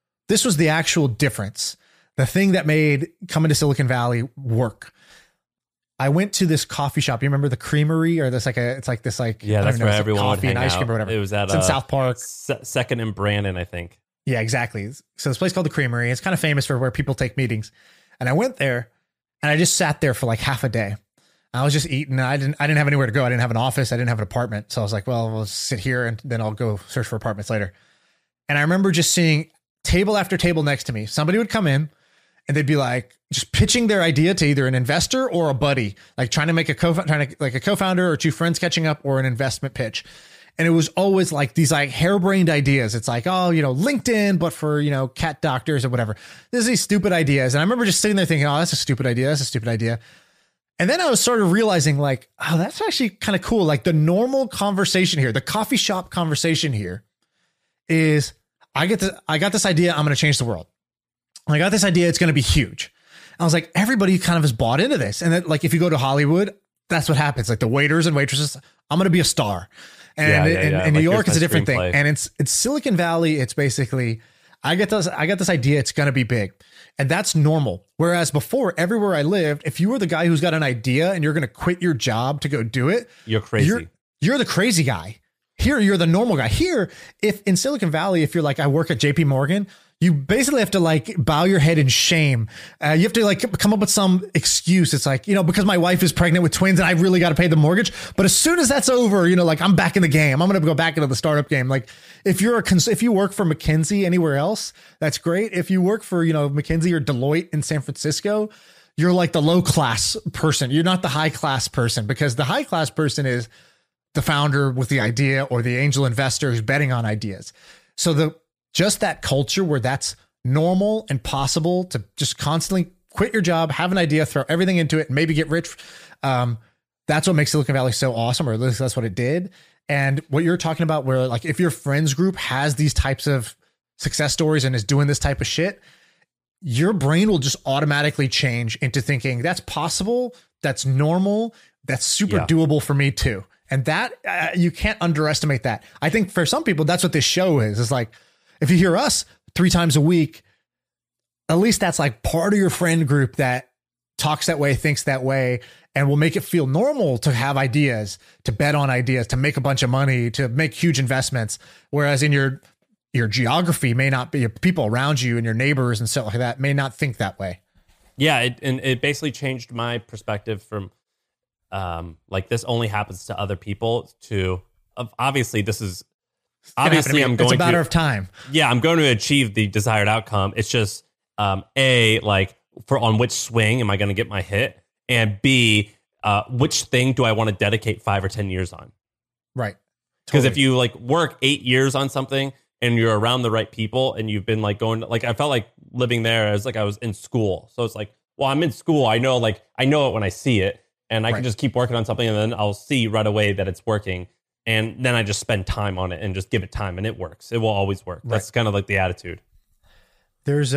difference. The thing that made coming to Silicon Valley work. I went to this coffee shop. You remember the Creamery or this that's where everyone would hang ice cream out. Or whatever. It was at in South Park, Second and Brandon, I think. Yeah, exactly. So this place called the Creamery. It's kind of famous for where people take meetings. And I went there and I just sat there for like half a day. I was just eating. I didn't have anywhere to go. I didn't have an office. I didn't have an apartment. So I was like, well, we'll sit here and then I'll go search for apartments later. And I remember just seeing table after table next to me. Somebody would come in and they'd be like just pitching their idea to either an investor or a buddy, like trying to make a co-founder or two friends catching up or an investment pitch. And it was always like these like harebrained ideas. It's like, oh, LinkedIn, but for, cat doctors or whatever. There's these stupid ideas. And I remember just sitting there thinking, oh, that's a stupid idea. That's a stupid idea. And then I was sort of realizing like, oh, that's actually kind of cool. Like the normal conversation here, the coffee shop conversation here is I got this idea. I'm going to change the world. I got this idea. It's going to be huge. I was like, everybody kind of has bought into this. And then like, if you go to Hollywood, that's what happens. Like the waiters and waitresses, I'm going to be a star. And in New York, it's a different thing. And it's Silicon Valley. It's basically, I got this idea. It's going to be big. And that's normal. Whereas before, everywhere I lived, if you were the guy who's got an idea and you're going to quit your job to go do it, you're crazy. You're the crazy guy. Here, you're the normal guy. Here, if in Silicon Valley, if you're like, I work at JP Morgan, you basically have to like bow your head in shame. You have to like come up with some excuse. It's like, because my wife is pregnant with twins and I really got to pay the mortgage. But as soon as that's over, like I'm back in the game. I'm going to go back into the startup game. Like if you work for McKinsey anywhere else, that's great. If you work for, McKinsey or Deloitte in San Francisco, you're like the low class person. You're not the high class person, because the high class person is the founder with the idea or the angel investor who's betting on ideas. So just that culture where that's normal and possible to just constantly quit your job, have an idea, throw everything into it, and maybe get rich. That's what makes Silicon Valley so awesome, or at least that's what it did. And what you're talking about, where like if your friends group has these types of success stories and is doing this type of shit, your brain will just automatically change into thinking that's possible, that's normal, that's super doable for me too. And that you can't underestimate that. I think for some people, that's what this show is. It's like, if you hear us 3 times a week, at least that's like part of your friend group that talks that way, thinks that way, and will make it feel normal to have ideas, to bet on ideas, to make a bunch of money, to make huge investments. Whereas in your geography may not be, your people around you and your neighbors and stuff like that may not think that way. Yeah. It basically changed my perspective from like this only happens to other people to obviously this is obviously I'm going it's a matter of time. Yeah, I'm going to achieve the desired outcome. It's just like on which swing am I going to get my hit, and B, which thing do I want to dedicate 5 or 10 years on? Right. Because if you like work 8 years on something and you're around the right people and you've been like going, like I felt like living there as like I was in school. So it's like, well, I'm in school. I know it when I see it, and I can just keep working on something and then I'll see right away that it's working. And then I just spend time on it and just give it time, and it works. It will always work. Right. That's kind of like the attitude. There's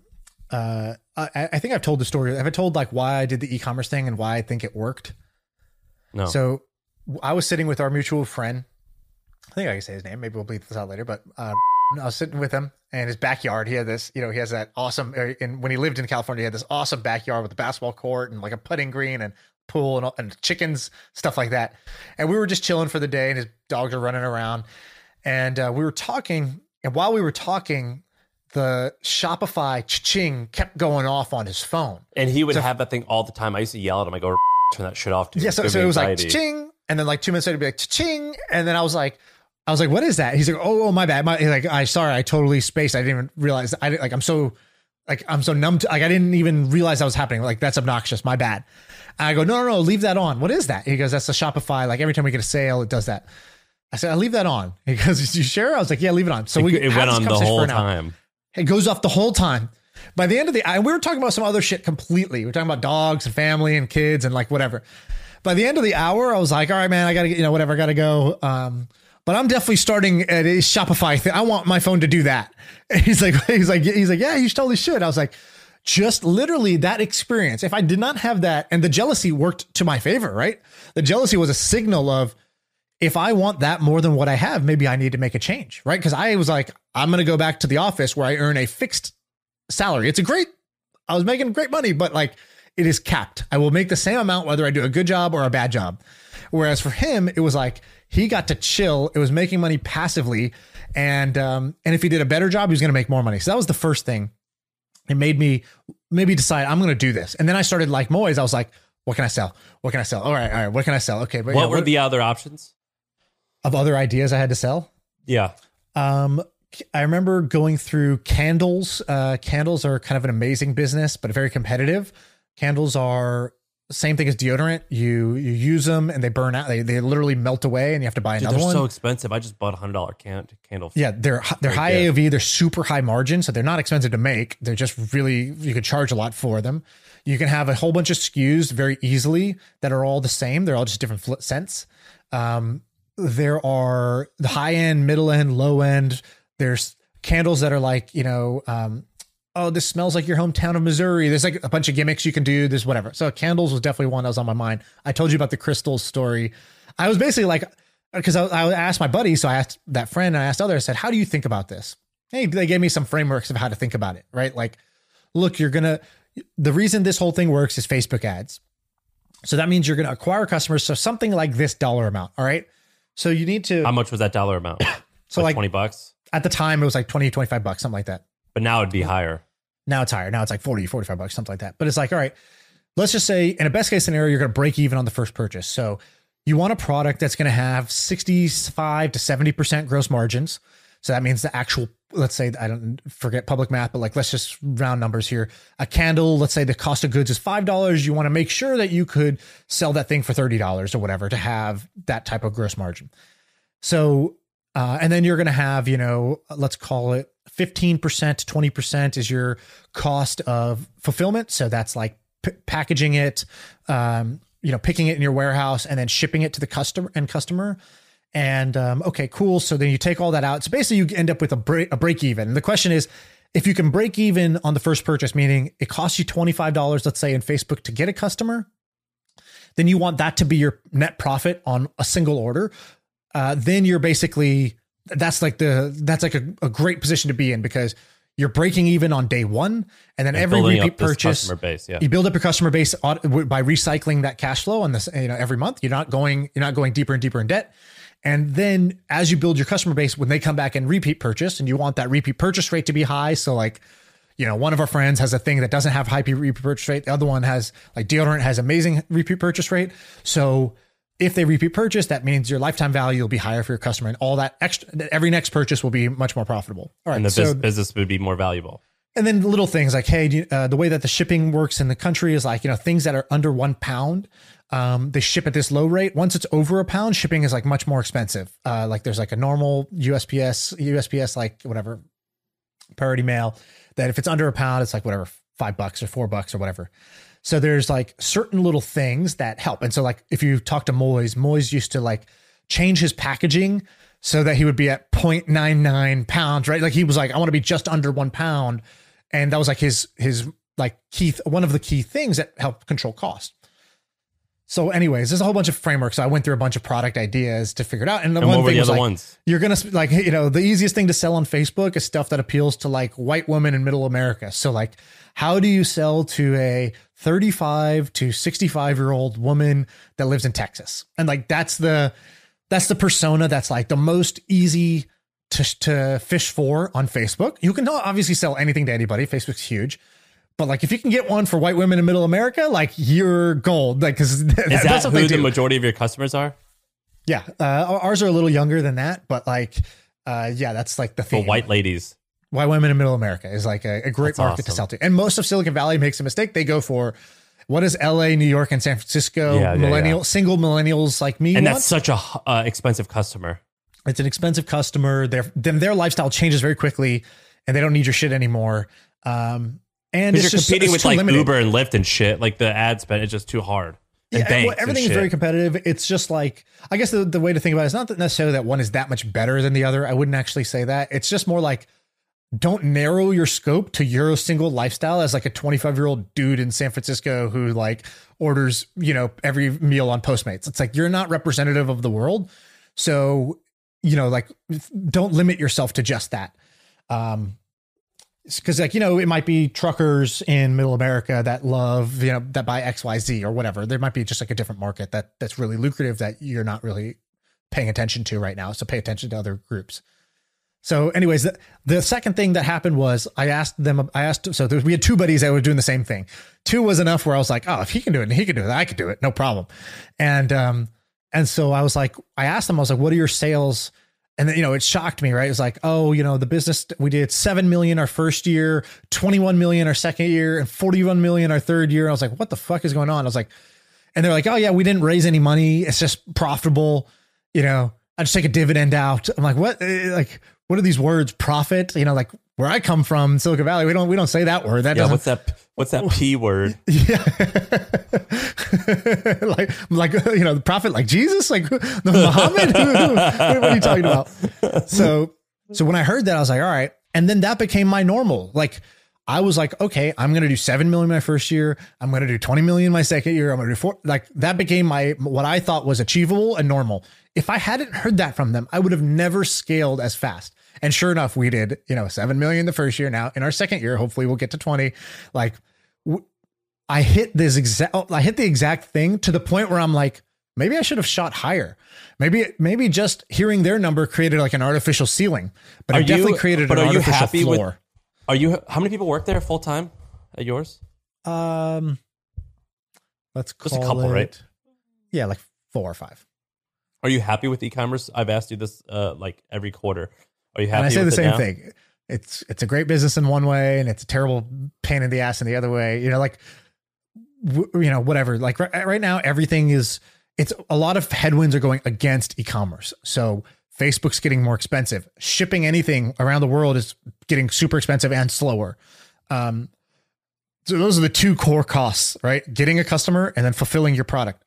I think I've told the story. Have I told like why I did the e-commerce thing and why I think it worked? No. So I was sitting with our mutual friend. I think I can say his name. Maybe we'll bleep this out later. But I was sitting with him in his backyard. He had this, he has that awesome. And when he lived in California, he had this awesome backyard with a basketball court and like a putting green and pool and chickens, stuff like that. And we were just chilling for the day, and his dogs are running around. And we were talking. And while we were talking, the Shopify cha-ching kept going off on his phone. And he would have that thing all the time. I used to yell at him. I go, turn that shit off. Dude. Yeah. So it was like cha-ching. And then like 2 minutes later, it'd be like cha-ching. And then I was like, what is that? He's like, oh, my bad. He's like, sorry, I totally spaced. I didn't even realize. I'm so numb to, like, I didn't even realize that was happening. Like, that's obnoxious. My bad. And I go, no, leave that on. What is that? He goes, that's the Shopify. Like every time we get a sale, it does that. I said, I leave that on. He goes, you sure? I was like, yeah, leave it on. So it went on the whole time. It goes off the whole time. By the end of we were talking about some other shit completely. We were talking about dogs and family and kids and like whatever. By the end of the hour, I was like, all right, man, I got to get, whatever, I got to go. But I'm definitely starting at a Shopify thing. I want my phone to do that. And he's like, yeah, you totally should. I was like, just literally that experience. If I did not have that, and the jealousy worked to my favor, right? The jealousy was a signal of, if I want that more than what I have, maybe I need to make a change, right? Because I was like, I'm going to go back to the office where I earn a fixed salary. I was making great money, but like it is capped. I will make the same amount whether I do a good job or a bad job. Whereas for him, it was like he got to chill. It was making money passively. And if he did a better job, he was going to make more money. So that was the first thing. It made me maybe decide I'm going to do this. And then I started like Moise. I was like, what can I sell? What can I sell? All right. What can I sell? Okay. But what were the other options? Of other ideas I had to sell? Yeah. I remember going through candles. Candles are kind of an amazing business, but very competitive. Candles are the same thing as deodorant. You use them and they burn out. They literally melt away, and you have to buy another one. They're so expensive. I just bought $100 candle. Yeah, they're high AOV. They're super high margin, so they're not expensive to make. They're just really, you could charge a lot for them. You can have a whole bunch of SKUs very easily that are all the same. They're all just different scents. There are the high end, middle end, low end. There's candles that are like, oh, this smells like your hometown of Missouri. There's like a bunch of gimmicks you can do. There's whatever. So candles was definitely one that was on my mind. I told you about the crystals story. I was basically like, because I asked my buddy, so I asked that friend and I asked others, I said, how do you think about this? Hey, they gave me some frameworks of how to think about it, right? Like, look, the reason this whole thing works is Facebook ads. So that means you're going to acquire customers. So something like this dollar amount. All right. So you need to. How much was that dollar amount? So like $20? At the time, it was like $20, $25, something like that. But now it'd be higher. Now it's higher. Now it's like 40, 45 bucks, something like that. But it's like, all right, let's just say in a best case scenario, you're going to break even on the first purchase. So you want a product that's going to have 65 to 70% gross margins. So that means the actual, let's say, I don't forget public math, but like, let's just round numbers here. A candle, let's say the cost of goods is $5. You want to make sure that you could sell that thing for $30 or whatever to have that type of gross margin. So, and then you're going to have, let's call it 15% to 20% is your cost of fulfillment. So that's like packaging it, picking it in your warehouse and then shipping it to the customer. And okay, cool. So then you take all that out. So basically you end up with a break even. And the question is, if you can break even on the first purchase, meaning it costs you $25, let's say in Facebook to get a customer, then you want that to be your net profit on a single order. Then you're basically, that's like a great position to be in because you're breaking even on day one. And then every repeat purchase, base, you build up your customer base by recycling that cash flow on this, every month. You're not going deeper and deeper in debt. And then as you build your customer base, when they come back and repeat purchase, and you want that repeat purchase rate to be high. So like, one of our friends has a thing that doesn't have high repeat purchase rate. The other one has like deodorant has amazing repeat purchase rate. So if they repeat purchase, that means your lifetime value will be higher for your customer and all that extra, every next purchase will be much more profitable. All right. And the business would be more valuable. And then little things like, hey, the way that the shipping works in the country is like, things that are under 1 pound, they ship at this low rate. Once it's over a pound, shipping is like much more expensive. Like there's like a normal USPS, like whatever, priority mail, that if it's under a pound, it's like whatever, $5 or $4 or whatever. So there's like certain little things that help. And so like, if you talk to Moise used to like change his packaging so that he would be at 0.99 pounds, right? Like he was like, I want to be just under 1 pound. And that was like his like one of the key things that help control cost. So anyways, there's a whole bunch of frameworks. So I went through a bunch of product ideas to figure it out. And the one thing was like, ones? You're going to like, the easiest thing to sell on Facebook is stuff that appeals to like white women in middle America. So like, how do you sell to a 35 to 65-year-old woman that lives in Texas? And like, that's the persona that's like the most easy to fish for on Facebook. You can obviously sell anything to anybody. Facebook's huge. But like, if you can get one for white women in middle America, like you're gold. Like, cause that's who the majority of your customers are? Yeah. Ours are a little younger than that, but like, that's like the thing. For white ladies. White women in middle America is like a great market to sell to. And most of Silicon Valley makes a mistake. They go for what is LA, New York, and San Francisco single millennials like me. And that's such a expensive customer. It's an expensive customer. Their lifestyle changes very quickly and they don't need your shit anymore. And it's you're just competing with like limited. Uber and Lyft and shit. Like the ad spend is just too hard. And everything is very competitive. It's just like, I guess the way to think about it is not necessarily that one is that much better than the other. I wouldn't actually say that. It's just more like, don't narrow your scope to your single lifestyle as like a 25-year-old dude in San Francisco who like orders, every meal on Postmates. It's like, you're not representative of the world. So, like don't limit yourself to just that. Because like, it might be truckers in middle America that love, that buy XYZ or whatever. There might be just like a different market that's really lucrative that you're not really paying attention to right now. So pay attention to other groups. So anyways, the second thing that happened was we had two buddies that were doing the same thing. Two was enough where I was like, oh, if he can do it and he can do it, I could do it. No problem. And so I was like, I asked them, I was like, what are your sales? And then, it shocked me, right? It was like, oh, the business, we did 7 million our first year, 21 million our second year, and 41 million our third year. I was like, what the fuck is going on? I was like, and they're like, oh yeah, we didn't raise any money. It's just profitable. I just take a dividend out. I'm like, what? Like, what are these words? Profit? Like where I come from, Silicon Valley, we don't say that word. That what's that P word? Yeah. like prophet, like Jesus, like the Muhammad. What are you talking about? So when I heard that, I was like, all right. And then that became my normal. Like I was like, okay, I'm going to do 7 million my first year. I'm going to do 20 million my second year. I'm going to do 4. Like that became what I thought was achievable and normal. If I hadn't heard that from them, I would have never scaled as fast. And sure enough, we did, 7 million the first year. Now in our second year, hopefully we'll get to 20. Like I hit the exact thing to the point where I'm like, maybe I should have shot higher. Maybe just hearing their number created like an artificial ceiling, but it definitely created an artificial floor. How many people work there full time at yours? Let's call Just a couple, it, right? Yeah, like 4 or 5. Are you happy with e-commerce? I've asked you this like every quarter. Are you happy? And I say with the it same now? thing. It's a great business in one way, and it's a terrible pain in the ass in the other way. Like, whatever. Like right now, everything is. It's a lot of headwinds are going against e-commerce. So Facebook's getting more expensive. Shipping anything around the world is getting super expensive and slower. So those are the 2 core costs, right? Getting a customer and then fulfilling your product.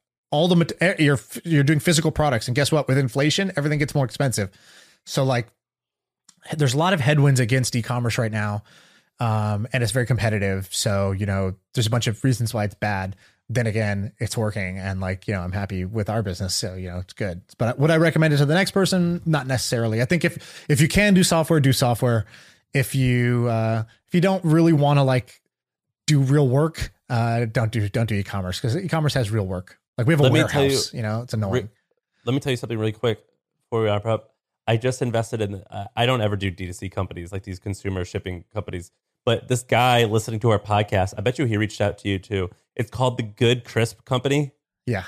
You're doing physical products, and guess what? With inflation, everything gets more expensive. So like, there's a lot of headwinds against e-commerce right now, and it's very competitive. So there's a bunch of reasons why it's bad. Then again, it's working, and like I'm happy with our business, so it's good. But would I recommend it to the next person? Not necessarily. I think if you can do software, do software. If you don't really want to like do real work, don't do e-commerce, because e-commerce has real work. Like we have a warehouse, it's annoying. Let me tell you something really quick before we wrap up. I just invested in, I don't ever do D2C companies like these consumer shipping companies, but this guy listening to our podcast, I bet you he reached out to you too. It's called the Good Crisp Company. Yeah.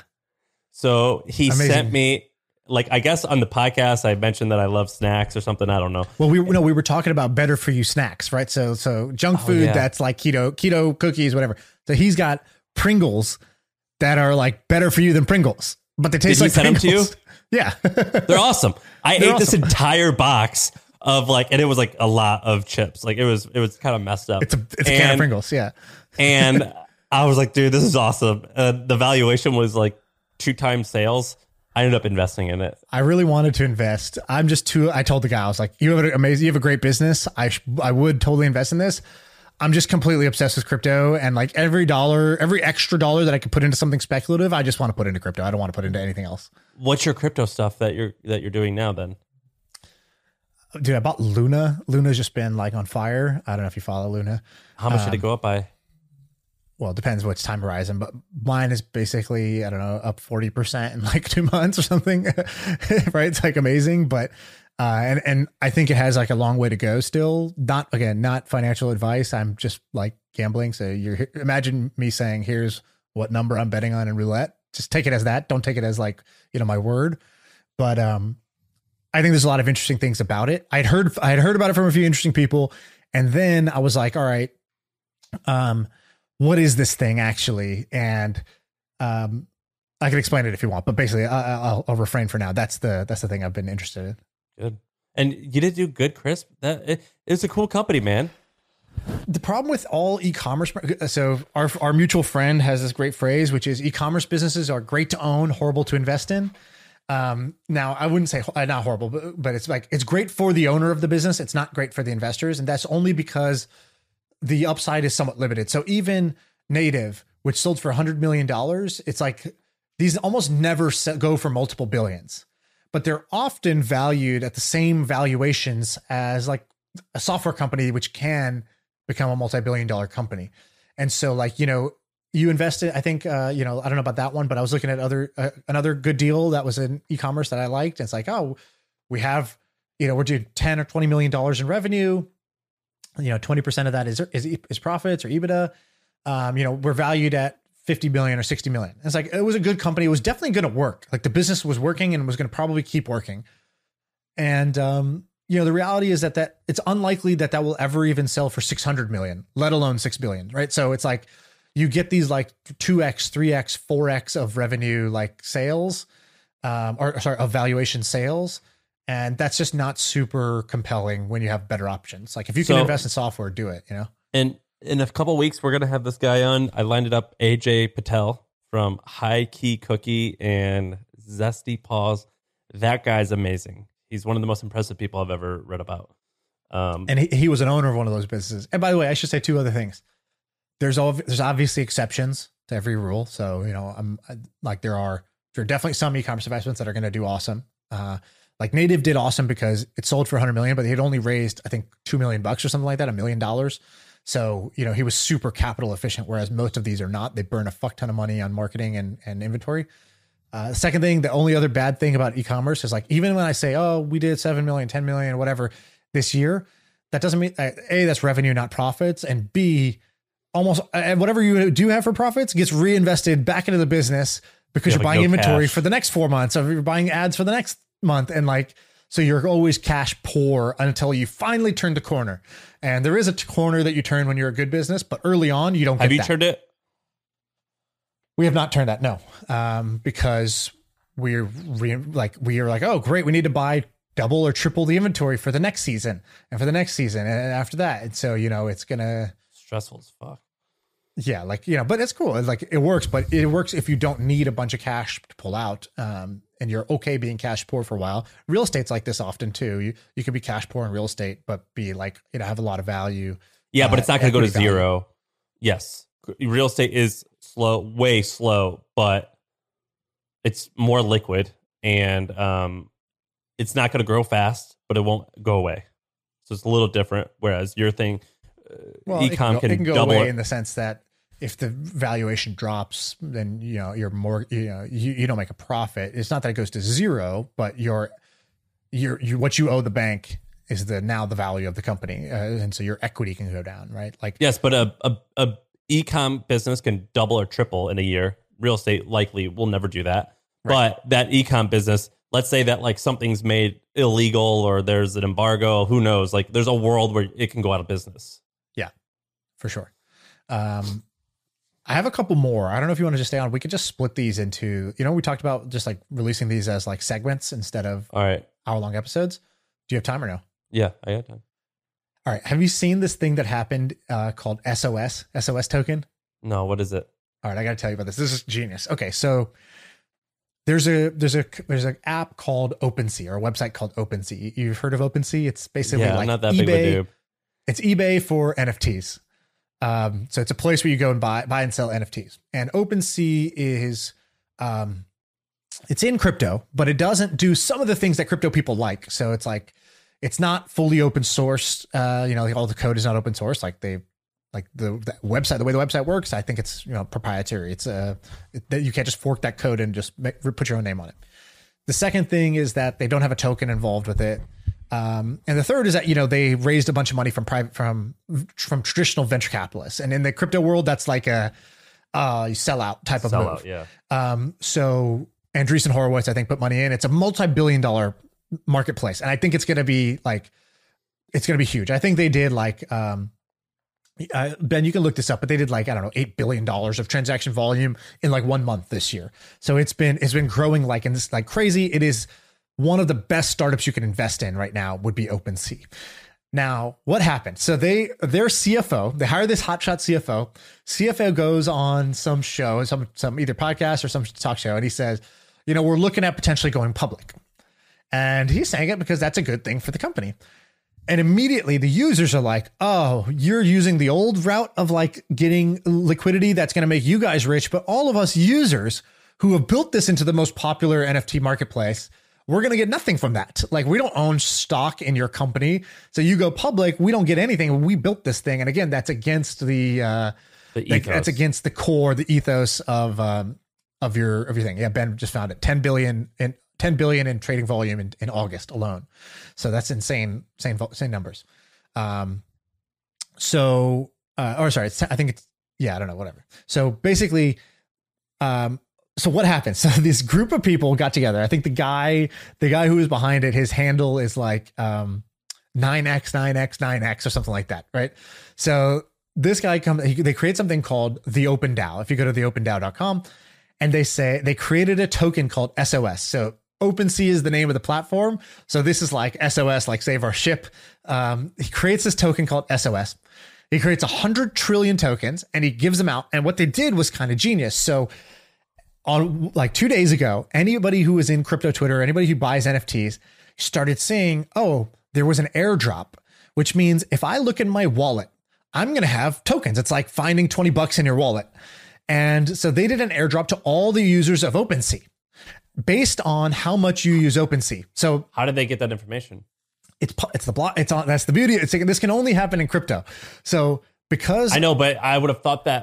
So he Amazing. sent me, like, I guess on the podcast, I mentioned that I love snacks or something. I don't know. Well, we were talking about better for you snacks, right? So junk food that's like keto cookies, whatever. So he's got Pringles that are like better for you than Pringles, but they taste like Pringles. Did he send them to you? Yeah. They're awesome. I ate this entire box of like, and it was like a lot of chips. Like it was kind of messed up. It's a can of Pringles. Yeah. And I was like, dude, this is awesome. The valuation was like 2 times sales. I ended up investing in it. I really wanted to invest. I told the guy, I was like, you have a great business. I would totally invest in this. I'm just completely obsessed with crypto, and like every extra dollar that I could put into something speculative, I just want to put into crypto. I don't want to put into anything else. What's your crypto stuff that you're doing now then? Dude, I bought Luna. Luna's just been like on fire. I don't know if you follow Luna. How much did it go up by? Well, it depends which time horizon, but mine is basically, I don't know, up 40% in like 2 months or something. Right? It's like amazing, but and I think it has like a long way to go still. Not financial advice. I'm just like gambling. So imagine me saying, here's what number I'm betting on in roulette. Just take it as that. Don't take it as like, my word. But I think there's a lot of interesting things about it. I had heard about it from a few interesting people. And then I was like, all right, what is this thing actually? And I can explain it if you want, but basically I'll refrain for now. That's the thing I've been interested in. Good. And you did do Good Crisp. It's a cool company, man. The problem with all e-commerce, so our mutual friend has this great phrase, which is e-commerce businesses are great to own, horrible to invest in. Now I wouldn't say not horrible, but it's like, it's great for the owner of the business. It's not great for the investors. And that's only because the upside is somewhat limited. So even Native, which sold for $100 million, it's like these almost never go for multiple billions, but they're often valued at the same valuations as like a software company, which can become a multi-billion-dollar company. And so like, you invested, I think, I don't know about that one, but I was looking at another good deal that was in e-commerce that I liked. And it's like, oh, we have, we're doing 10 or $20 million in revenue. 20% of that is profits or EBITDA. We're valued at 50 million or 60 million. It's like, it was a good company. It was definitely going to work. Like the business was working and was going to probably keep working. And, the reality is that it's unlikely that will ever even sell for 600 million, let alone 6 billion. Right. So it's like, you get these like 2x, 3x, 4x of revenue, like sales, of valuation sales. And that's just not super compelling when you have better options. Like if you can invest in software, do it, And in a couple of weeks, we're going to have this guy on. I lined it up, AJ Patel from High Key Cookie and Zesty Paws. That guy's amazing. He's one of the most impressive people I've ever read about. And he was an owner of one of those businesses. And by the way, I should say 2 other things. There's obviously exceptions to every rule. So, there are definitely some e-commerce investments that are going to do awesome. Like Native did awesome because it sold for 100 million, but they had only raised, I think, $2 million or something like that, $1 million. So, he was super capital efficient, whereas most of these are not. They burn a fuck ton of money on marketing and inventory. Second thing, the only other bad thing about e-commerce is like, even when I say, oh, we did 7 million, 10 million, whatever this year, that doesn't mean A, that's revenue, not profits. And B, almost whatever you do have for profits gets reinvested back into the business because you're buying inventory for the next 4 months, or you're buying ads for the next month. And like, so you're always cash poor until you finally turn the corner. And there is a corner that you turn when you're a good business, but early on you don't get that. Have you turned it? We have not turned that, no. Because we are like, oh, great, we need to buy double or triple the inventory for the next season and for the next season and after that. And so, it's going to... Stressful as fuck. Yeah, like, but it's cool. Like, it works, but it works if you don't need a bunch of cash to pull out, and you're okay being cash poor for a while. Real estate's like this often too. You can be cash poor in real estate, but be like, have a lot of value. Yeah, but it's not going to go to zero. Yes. Real estate is slow, way slow, but it's more liquid, and it's not going to grow fast, but it won't go away. So it's a little different. Whereas your thing, e-com it can go away in the sense that if the valuation drops, then you're more you don't make a profit. It's not that it goes to zero, but your what you owe the bank is now the value of the company, and so your equity can go down, right? Like, yes, but a e-com business can double or triple in a year. Real estate likely will never do that, right. But that e-com business, let's say that like something's made illegal or there's an embargo, who knows? Like, there's a world where it can go out of business. Yeah, for sure. I have a couple more. I don't know if you want to just stay on. We could just split these into, we talked about just like releasing these as like segments instead of hour-long episodes. Do you have time or no? Yeah, I got time. All right. Have you seen this thing that happened called SOS token? No, what is it? All right, I got to tell you about this. This is genius. Okay, so there's an app called OpenSea, or a website called OpenSea. You've heard of OpenSea? It's basically like not that eBay. Big of a dude. It's eBay for NFTs. So it's a place where you go and buy and sell NFTs. And OpenSea is, it's in crypto, but it doesn't do some of the things that crypto people like. So it's like, it's not fully open source. Like all the code is not open source. Like the website, the way the website works, I think it's, proprietary. It's you can't just fork that code and just put your own name on it. The second thing is that they don't have a token involved with it. And the third is that, they raised a bunch of money from traditional venture capitalists. And in the crypto world, that's like a sellout type of move. Yeah. So Andreessen Horowitz, I think, put money in. It's a multi-billion-dollar marketplace. And I think it's going to be huge. I think they did like, Ben, you can look this up, but they did like, I don't know, $8 billion of transaction volume in like 1 month this year. So it's been growing like in this like crazy. It is one of the best startups you can invest in right now would be OpenSea. Now, what happened? So their CFO, they hired this hotshot CFO. CFO goes on some show, some either podcast or some talk show, and he says, we're looking at potentially going public. And he's saying it because that's a good thing for the company. And immediately the users are like, oh, you're using the old route of like getting liquidity that's going to make you guys rich. But all of us users who have built this into the most popular NFT marketplace, we're going to get nothing from that. Like, we don't own stock in your company. So you go public, we don't get anything. We built this thing. And again, that's against the ethos. That's against the core, the ethos of your thing. Yeah. Ben just found it. 10 billion in trading volume in August alone. So that's insane numbers. I think it's, I don't know, whatever. So basically, so what happened? So this group of people got together. I think the guy who was behind it, his handle is like 9x9x9x or something like that, right? So this guy they create something called the Open DAO. If you go to theopendao.com, and they created a token called SOS. So OpenSea is the name of the platform. So this is like SOS, like save our ship. He creates this token called SOS. He creates 100 trillion tokens and he gives them out. And what they did was kind of genius. So on like 2 days ago, anybody who was in crypto Twitter, anybody who buys NFTs started saying, oh, there was an airdrop, which means if I look in my wallet, I'm going to have tokens. It's like finding $20 in your wallet. And so they did an airdrop to all the users of OpenSea based on how much you use OpenSea. So how did they get that information? It's the block. It's on. That's the beauty. This can only happen in crypto. So because I know, but I would have thought that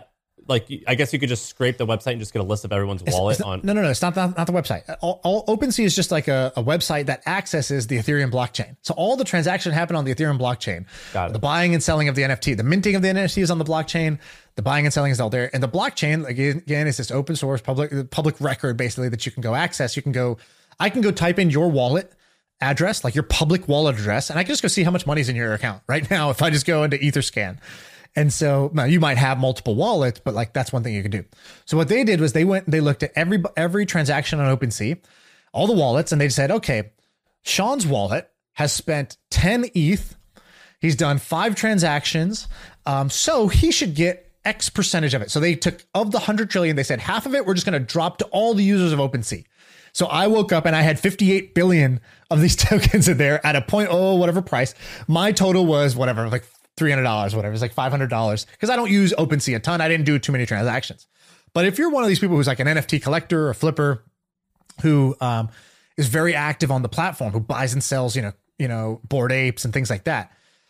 like, I guess you could just scrape the website and just get a list of everyone's wallet on. No. It's not the website. All OpenSea is just like a website that accesses the Ethereum blockchain. So all the transactions happen on the Ethereum blockchain. Got it. The buying and selling of the NFT, the minting of the NFT is on the blockchain. The buying and selling is all there. And the blockchain, again, is this open source public record, basically, that you can go access. I can go type in your wallet address, like your public wallet address, and I can just go see how much money's in your account right now if I just go into Etherscan. And so now you might have multiple wallets, but like that's one thing you can do. So what they did was they looked at every transaction on OpenSea, all the wallets, and they said, okay, Sean's wallet has spent 10 ETH. He's done 5 transactions. So he should get X percentage of it. So they took, of the 100 trillion, they said half of it, we're just going to drop to all the users of OpenSea. So I woke up and I had 58 billion of these tokens in there at a 0.0 whatever price. My total was whatever, like $300, whatever. It's like $500 because I don't use OpenSea a ton. I didn't do too many transactions. But if you're one of these people who's like an NFT collector or flipper who is very active on the platform, who buys and sells, you know, Bored Apes and things like that,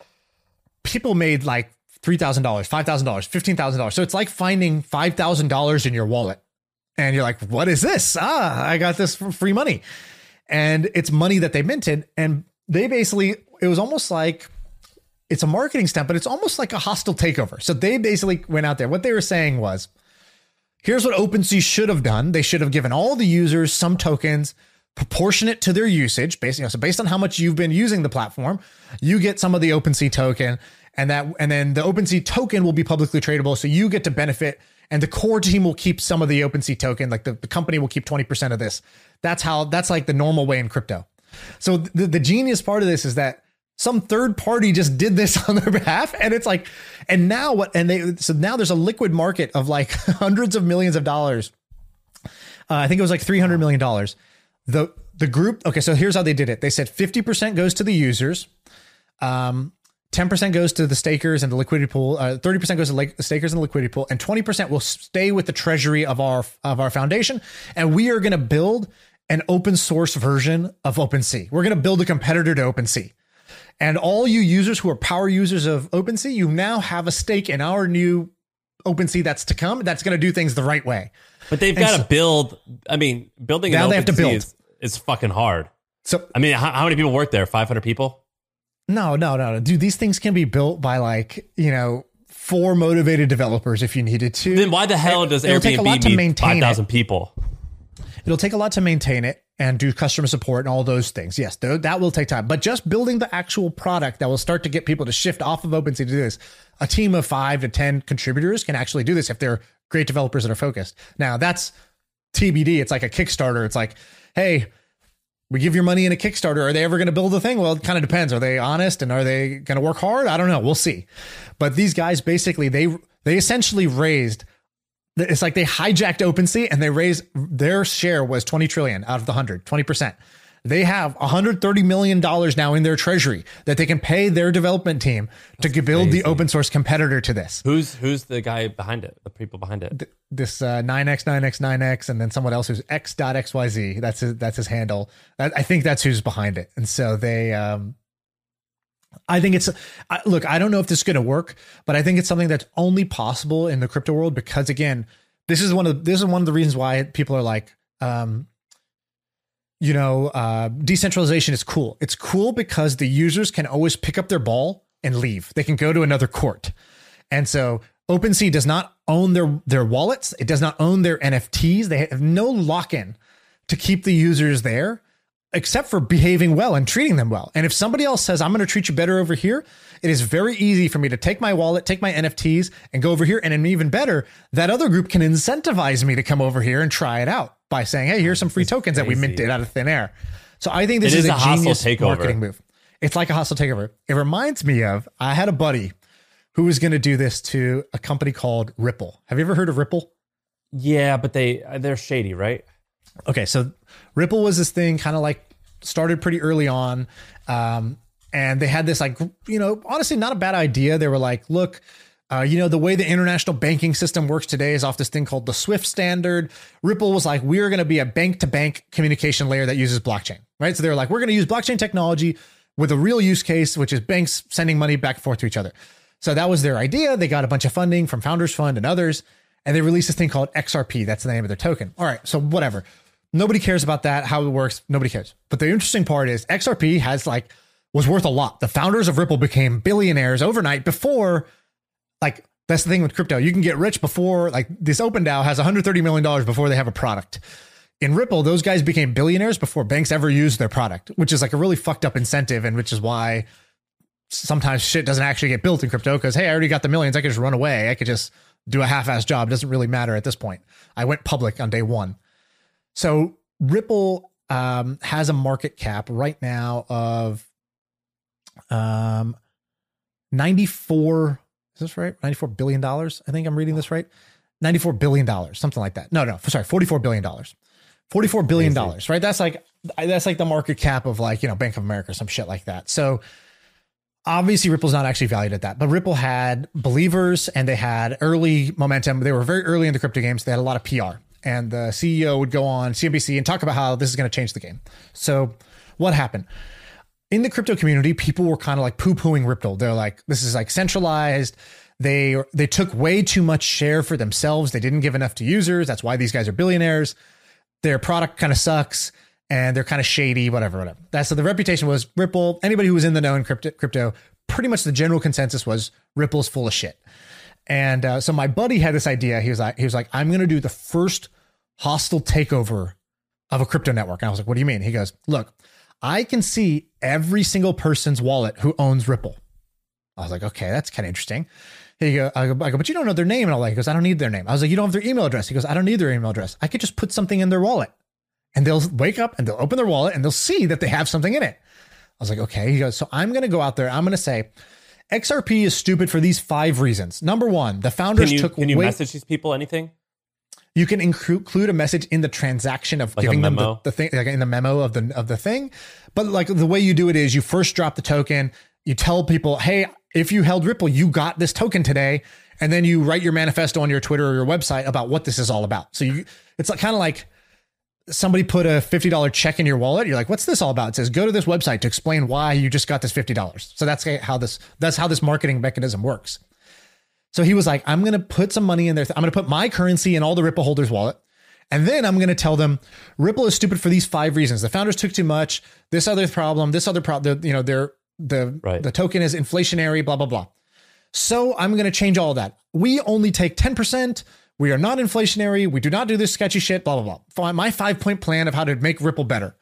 people made like $3,000, $5,000, $15,000. So it's like finding $5,000 in your wallet. And you're like, what is this? I got this for free money. And it's money that they minted. And they basically, it was almost like, it's a marketing stunt, but it's almost like a hostile takeover. So they basically went out there. What they were saying was, here's what OpenSea should have done. They should have given all the users some tokens proportionate to their usage. Basically, so based on how much you've been using the platform, you get some of the OpenSea token, and then the OpenSea token will be publicly tradable. So you get to benefit, and the core team will keep some of the OpenSea token. Like the company will keep 20% of this. That's like the normal way in crypto. So the genius part of this is that some third party just did this on their behalf. And it's like, and now now there's a liquid market of like hundreds of millions of dollars. I think it was like $300 million. The group. Okay. So here's how they did it. They said 50% goes to the users. 10% goes to the stakers and the liquidity pool. 30% goes to the stakers and the liquidity pool, and 20% will stay with the treasury of our foundation. And we are going to build an open source version of OpenSea. We're going to build a competitor to OpenSea. And all you users who are power users of OpenSea, you now have a stake in our new OpenSea that's to come. That's going to do things the right way. But they've got to build. I mean, building now an they have to build. is fucking hard. So I mean, how many people work there? 500 people. No. Dude, these things can be built by like, 4 motivated developers if you needed to. Then why the hell does Airbnb need 5,000 people? It'll take a lot to maintain it and do customer support and all those things. Yes, that will take time. But just building the actual product that will start to get people to shift off of OpenSea to do this, a team of 5 to 10 contributors can actually do this if they're great developers that are focused. Now, that's TBD. It's like a Kickstarter. It's like, hey, we give your money in a Kickstarter. Are they ever going to build a thing? Well, it kind of depends. Are they honest and are they going to work hard? I don't know. We'll see. But these guys basically, they essentially raised, it's like they hijacked OpenSea and they raised, their share was 20 trillion out of the 100, 20%. They have $130 million now in their treasury that they can pay their development team to build the open source competitor to this. Who's the guy behind it? The people behind it? This 9x, and then someone else who's x.xyz. That's his handle. I think that's who's behind it. And so they, I think look, I don't know if this is going to work, but I think it's something that's only possible in the crypto world because again, this is one of the reasons why people are like, decentralization is cool. It's cool because the users can always pick up their ball and leave. They can go to another court. And so OpenSea does not own their wallets. It does not own their NFTs. They have no lock-in to keep the users there, except for behaving well and treating them well. And if somebody else says, I'm going to treat you better over here, it is very easy for me to take my wallet, take my NFTs and go over here. And even better, that other group can incentivize me to come over here and try it out by saying, hey, here's some free tokens that we minted out of thin air. So I think this is a genius marketing move. It's like a hostile takeover. It reminds me of, I had a buddy who was going to do this to a company called Ripple. Have you ever heard of Ripple? Yeah, but they're shady, right? Okay, so Ripple was this thing kind of like started pretty early on. And they had this like, honestly, not a bad idea. They were like, look, the way the international banking system works today is off this thing called the SWIFT standard. Ripple was like, we're going to be a bank-to-bank communication layer that uses blockchain, right? So they were like, we're going to use blockchain technology with a real use case, which is banks sending money back and forth to each other. So that was their idea. They got a bunch of funding from Founders Fund and others. and they released this thing called XRP. That's the name of their token. All right, so whatever. Nobody cares about that, how it works. Nobody cares. But the interesting part is XRP was worth a lot. The founders of Ripple became billionaires overnight before, like, that's the thing with crypto. You can get rich before, like, this OpenDAO has $130 million before they have a product. In Ripple, those guys became billionaires before banks ever used their product, which is like a really fucked up incentive, and which is why sometimes shit doesn't actually get built in crypto, because, hey, I already got the millions. I could just run away. I could just do a half-ass job. It doesn't really matter at this point. I went public on day one. So Ripple has a market cap right now of 94. Is this right? $94 billion. I think I'm reading this right. $94 billion, something like that. No, sorry, $44 billion. $44 billion, right? That's like the market cap of, like, Bank of America or some shit like that. So obviously Ripple's not actually valued at that, but Ripple had believers and they had early momentum. They were very early in the crypto games. They had a lot of PR, and the CEO would go on CNBC and talk about how this is going to change the game. So what happened? In the crypto community, people were kind of like poo-pooing Ripple. They're like, this is like centralized. They took way too much share for themselves. They didn't give enough to users. That's why these guys are billionaires. Their product kind of sucks, and they're kind of shady, whatever. That's so the reputation was Ripple. Anybody who was in the know in crypto, pretty much the general consensus was Ripple's full of shit. And so my buddy had this idea. He was like, I'm going to do the first hostile takeover of a crypto network. And I was like, what do you mean? He goes, look, I can see every single person's wallet who owns Ripple. I was like, okay, that's kind of interesting. I go, but you don't know their name and all that. He goes, I don't need their name. I was like, you don't have their email address. He goes, I don't need their email address. I could just put something in their wallet, and they'll wake up and they'll open their wallet and they'll see that they have something in it. I was like, okay. He goes, so I'm going to go out there. I'm going to say XRP is stupid for these 5 reasons. Number 1, the founders Can you message these people anything? You can include a message in the transaction of like giving them the thing, like in the memo of the thing. But like the way you do it is you first drop the token. You tell people, hey, if you held Ripple, you got this token today. And then you write your manifesto on your Twitter or your website about what this is all about. So it's kind of like somebody put a $50 check in your wallet. You're like, what's this all about? It says, go to this website to explain why you just got this $50. So that's how this marketing mechanism works. So he was like, I'm going to put some money in there. I'm going to put my currency in all the Ripple holders' wallet. And then I'm going to tell them Ripple is stupid for these 5 reasons. The founders took too much. This other problem, the token is inflationary, blah, blah, blah. So I'm going to change all of that. We only take 10%. We are not inflationary. We do not do this sketchy shit, blah, blah, blah. My 5-point plan of how to make Ripple better.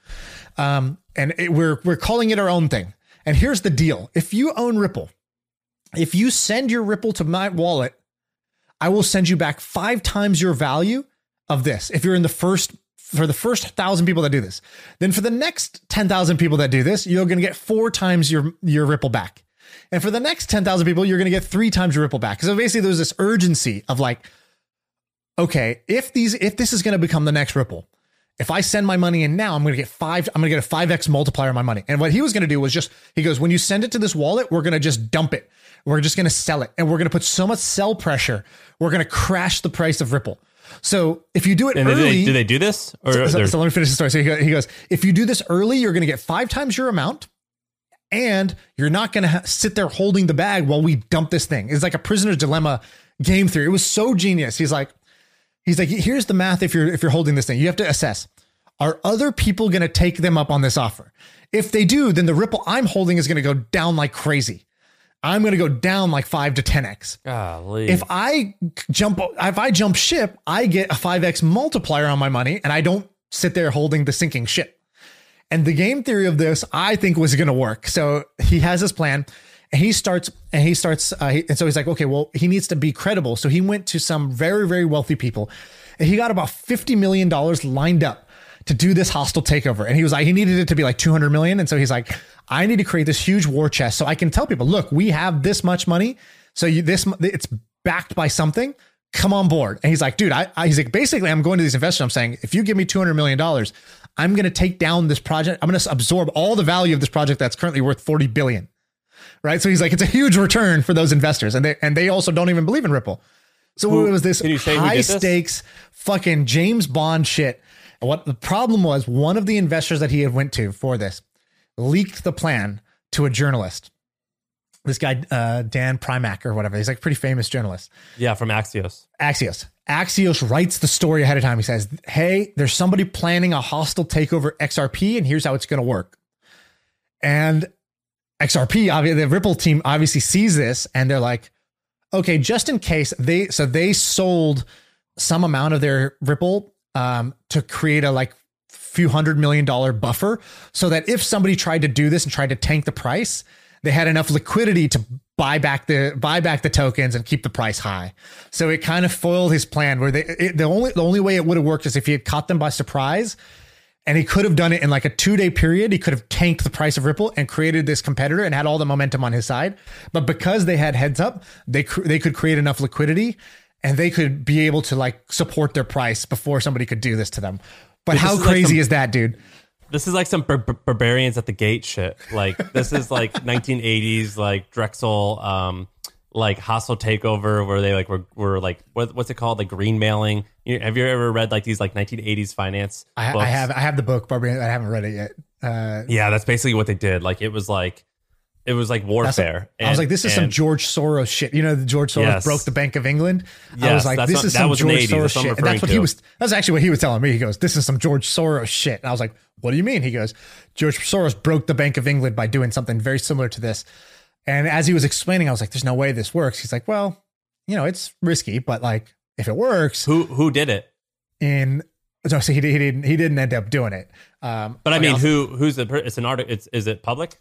We're calling it our own thing. And here's the deal. If you own Ripple, if you send your Ripple to my wallet, I will send you back 5 times your value of this. If you're for the first 1,000 people that do this, then for the next 10,000 people that do this, you're going to get 4 times your Ripple back. And for the next 10,000 people, you're going to get 3 times your Ripple back. So basically there's this urgency of like, okay, if this is going to become the next Ripple, if I send my money in now, I'm going to get a 5x multiplier on my money. And what he was going to do was he goes, when you send it to this wallet, we're going to just dump it. We're just going to sell it. And we're going to put so much sell pressure. We're going to crash the price of Ripple. So if you do it early, do they do this? So let me finish the story. So he goes, if you do this early, you're going to get 5 times your amount, and you're not going to sit there holding the bag while we dump this thing. It's like a prisoner's dilemma game theory. It was so genius. He's like, here's the math. If you're holding this thing, you have to assess, are other people going to take them up on this offer? If they do, then the Ripple I'm holding is going to go down like crazy. I'm going to go down like 5 to 10x. Golly. If I jump ship, I get a 5x multiplier on my money, and I don't sit there holding the sinking ship. And the game theory of this, I think, was going to work. So he has this plan, and so he's like, okay, well, he needs to be credible. So he went to some very, very wealthy people, and he got about $50 million lined up to do this hostile takeover. And he was like, he needed it to be like 200 million. And so he's like, I need to create this huge war chest so I can tell people, look, we have this much money. So it's backed by something. Come on board. And he's like, dude, he's like, basically, I'm going to these investors. I'm saying, if you give me $200 million, I'm going to take down this project. I'm going to absorb all the value of this project that's currently worth 40 billion. Right. So he's like, it's a huge return for those investors. And they also don't even believe in Ripple. So it was this high stakes fucking James Bond shit. What the problem was, one of the investors that he had went to for this leaked the plan to a journalist. This guy, Dan Primack or whatever. He's like a pretty famous journalist. Yeah, from Axios. Axios writes the story ahead of time. He says, hey, there's somebody planning a hostile takeover XRP, and here's how it's going to work. And XRP, the Ripple team obviously sees this, and they're like, okay, just in case they sold some amount of their Ripple to create a like few $100 million buffer so that if somebody tried to do this and tried to tank the price, they had enough liquidity to buy back the tokens and keep the price high. So it kind of foiled his plan where the only way it would have worked is if he had caught them by surprise, and he could have done it in like a 2-day period. He could have tanked the price of Ripple and created this competitor and had all the momentum on his side. But because they had heads up, they could create enough liquidity and they could be able to like support their price before somebody could do this to them. But how crazy is that, dude? This is like some barbarians at the gate shit. Like this is like 1980s, like Drexel, like hostile takeover where they like were like what's it called, like green mailing. Have you ever read like these like 1980s finance books? I have the book, Barbarian. I haven't read it yet. Yeah, that's basically what they did. Like it was like warfare. I was like, this is some George Soros shit. You know, George Soros broke the Bank of England. Yes, I was like, this is some George Soros shit. And that's what that's actually what he was telling me. He goes, this is some George Soros shit. And I was like, what do you mean? He goes, George Soros broke the Bank of England by doing something very similar to this. And as he was explaining, I was like, there's no way this works. He's like, well, you know, it's risky, but like if it works. Who did it? So he didn't end up doing it. But I mean, who's it's an article. Is it public?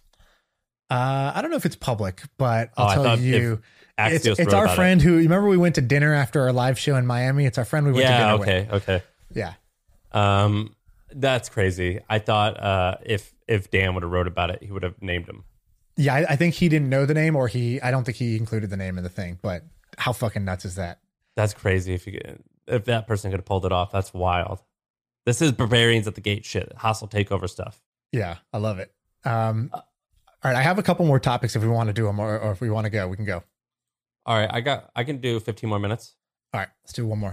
I don't know if it's public, but I'll tell you, it's our friend who, you remember we went to dinner after our live show in Miami? It's our friend we went to dinner with. Okay. Yeah. That's crazy. I thought if Dan would have wrote about it, he would have named him. Yeah, I think he didn't know the name, or I don't think he included the name in the thing, but how fucking nuts is that? That's crazy. If that person could have pulled it off, that's wild. This is barbarians at the gate shit, hostile takeover stuff. Yeah, I love it. All right, I have a couple more topics if we want to do them, or if we want to go, we can go. All right, I can do 15 more minutes. All right, let's do one more.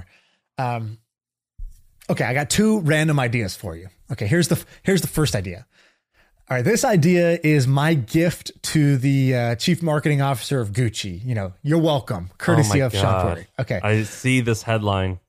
Okay, I got 2 random ideas for you. Okay, here's the first idea. All right, this idea is my gift to the chief marketing officer of Gucci. You know, you're welcome, courtesy of Sean Purdy. Okay, I see this headline.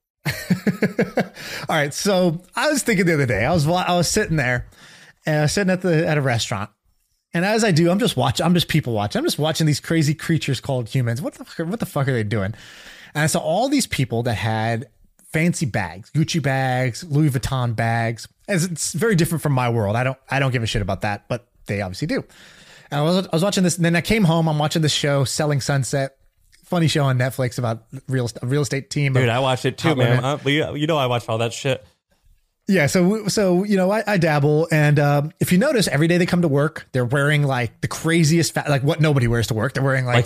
All right, so I was thinking the other day, I was sitting there, and I was sitting at a restaurant. And as I do, I'm just people watching. I'm just watching these crazy creatures called humans. What the fuck are they doing? And I saw all these people that had fancy bags, Gucci bags, Louis Vuitton bags. As it's very different from my world. I don't give a shit about that, but they obviously do. And I was watching this, and then I came home. I'm watching this show, Selling Sunset. Funny show on Netflix about a real estate team. Dude, I watched it too, man. I watched all that shit. Yeah, so you know, I dabble, and if you notice, every day they come to work, they're wearing like the craziest, like what nobody wears to work. They're wearing like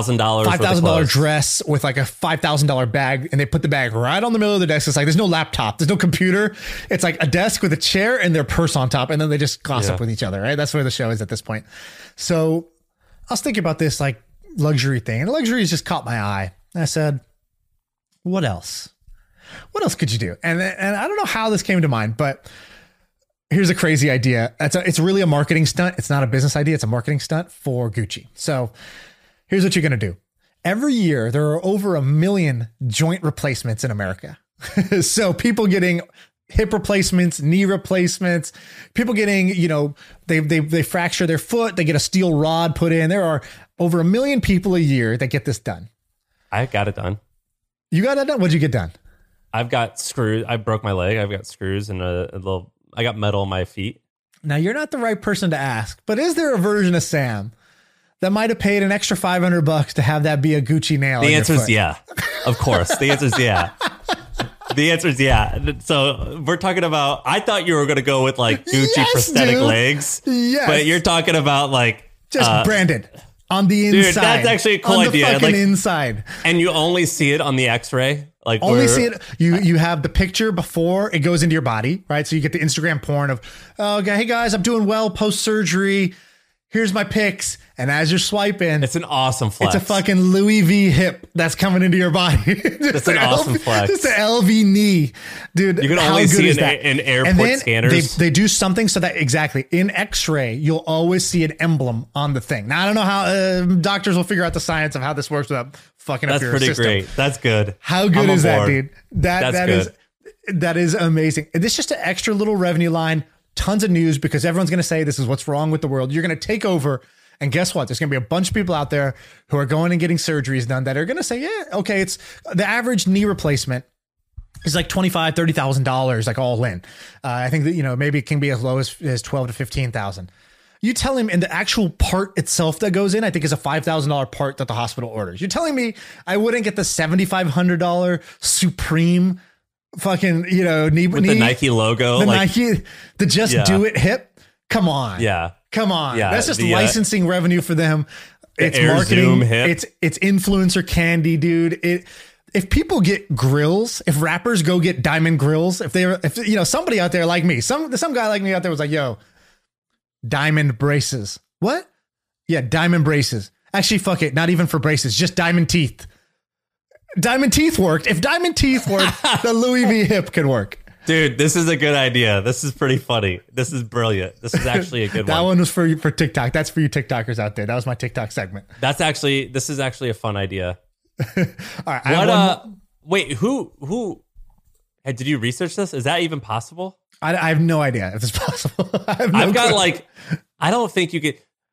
$5,000 dress with like a $5,000 bag, and they put the bag right on the middle of the desk. It's like there's no laptop, there's no computer. It's like a desk with a chair and their purse on top, and then they just gossip with each other. Right, that's where the show is at this point. So I was thinking about this like luxury thing, and luxury has just caught my eye. And I said, what else? What else could you do? And I don't know how this came to mind, but here's a crazy idea. It's really a marketing stunt. It's not a business idea. It's a marketing stunt for Gucci. So here's what you're going to do. Every year, there are over 1 million joint replacements in America. So people getting hip replacements, knee replacements, people getting, you know, they fracture their foot, they get a steel rod put in. There are over 1 million people a year that get this done. I got it done. You got it done? What'd you get done? I've got screws. I broke my leg. I've got screws and a little. I got metal on my feet. Now you're not the right person to ask, but is there a version of Sam that might have paid an extra $500 to have that be a Gucci nail? The answer is yeah. Of course, the answer is yeah. The answer is yeah. So we're talking about. I thought you were going to go with like Gucci prosthetic legs. Yes, but you're talking about like just branded on the inside. Dude, that's actually a cool idea. On the fucking inside, and you only see it on the X-ray. Like only see it. You have the picture before it goes into your body, right? So you get the Instagram porn of, oh, okay, hey guys, I'm doing well post surgery. here's my pics. And as you're swiping, It's an awesome flex. it's a fucking Louis V hip that's coming into your body. That's an awesome flex. Just an LV knee, dude. You can how only good see is in, that? in airport And then scanners. They do something so that exactly in X-ray you'll always see an emblem on the thing. Now I don't know how doctors will figure out the science of how this works without fucking up That's your pretty system. great. That's good. How good I'm is on that, board. dude? That's That is amazing. And this is just an extra little revenue line. Tons of news because everyone's going to say this is what's wrong with the world. You're going to take over. And guess what? There's going to be a bunch of people out there who are going and getting surgeries done that are going to say, yeah, okay, it's the average knee replacement is like $25,000, $30,000, like all in. I think that, maybe it can be as low as 12 to 15,000. You tell him, and the actual part itself that goes in, I think is a $5,000 part that the hospital orders. You're telling me I wouldn't get the $7,500 Supreme fucking, knee With the Nike logo. the Nike, the Just Do It hip. Come on. Yeah. Come on. Yeah, That's just the, licensing revenue for them. It's Air marketing. Zoom hip. It's influencer candy, dude. If people get grills, if rappers go get diamond grills, if somebody out there like me, some guy like me out there was like, yo, diamond braces. What? Yeah, diamond braces. Actually, fuck it. Not even for braces, just diamond teeth. Diamond teeth worked. If diamond teeth worked, the Louis V hip could work. Dude, this is a good idea. This is pretty funny. This is brilliant. This is actually a good That one. one was for TikTok. That's for you TikTokers out there. That was my TikTok segment. This is actually a fun idea. All right. I have one- Wait, who hey, did you research this? Is that even possible? I have no idea if it's possible. I've got I don't think you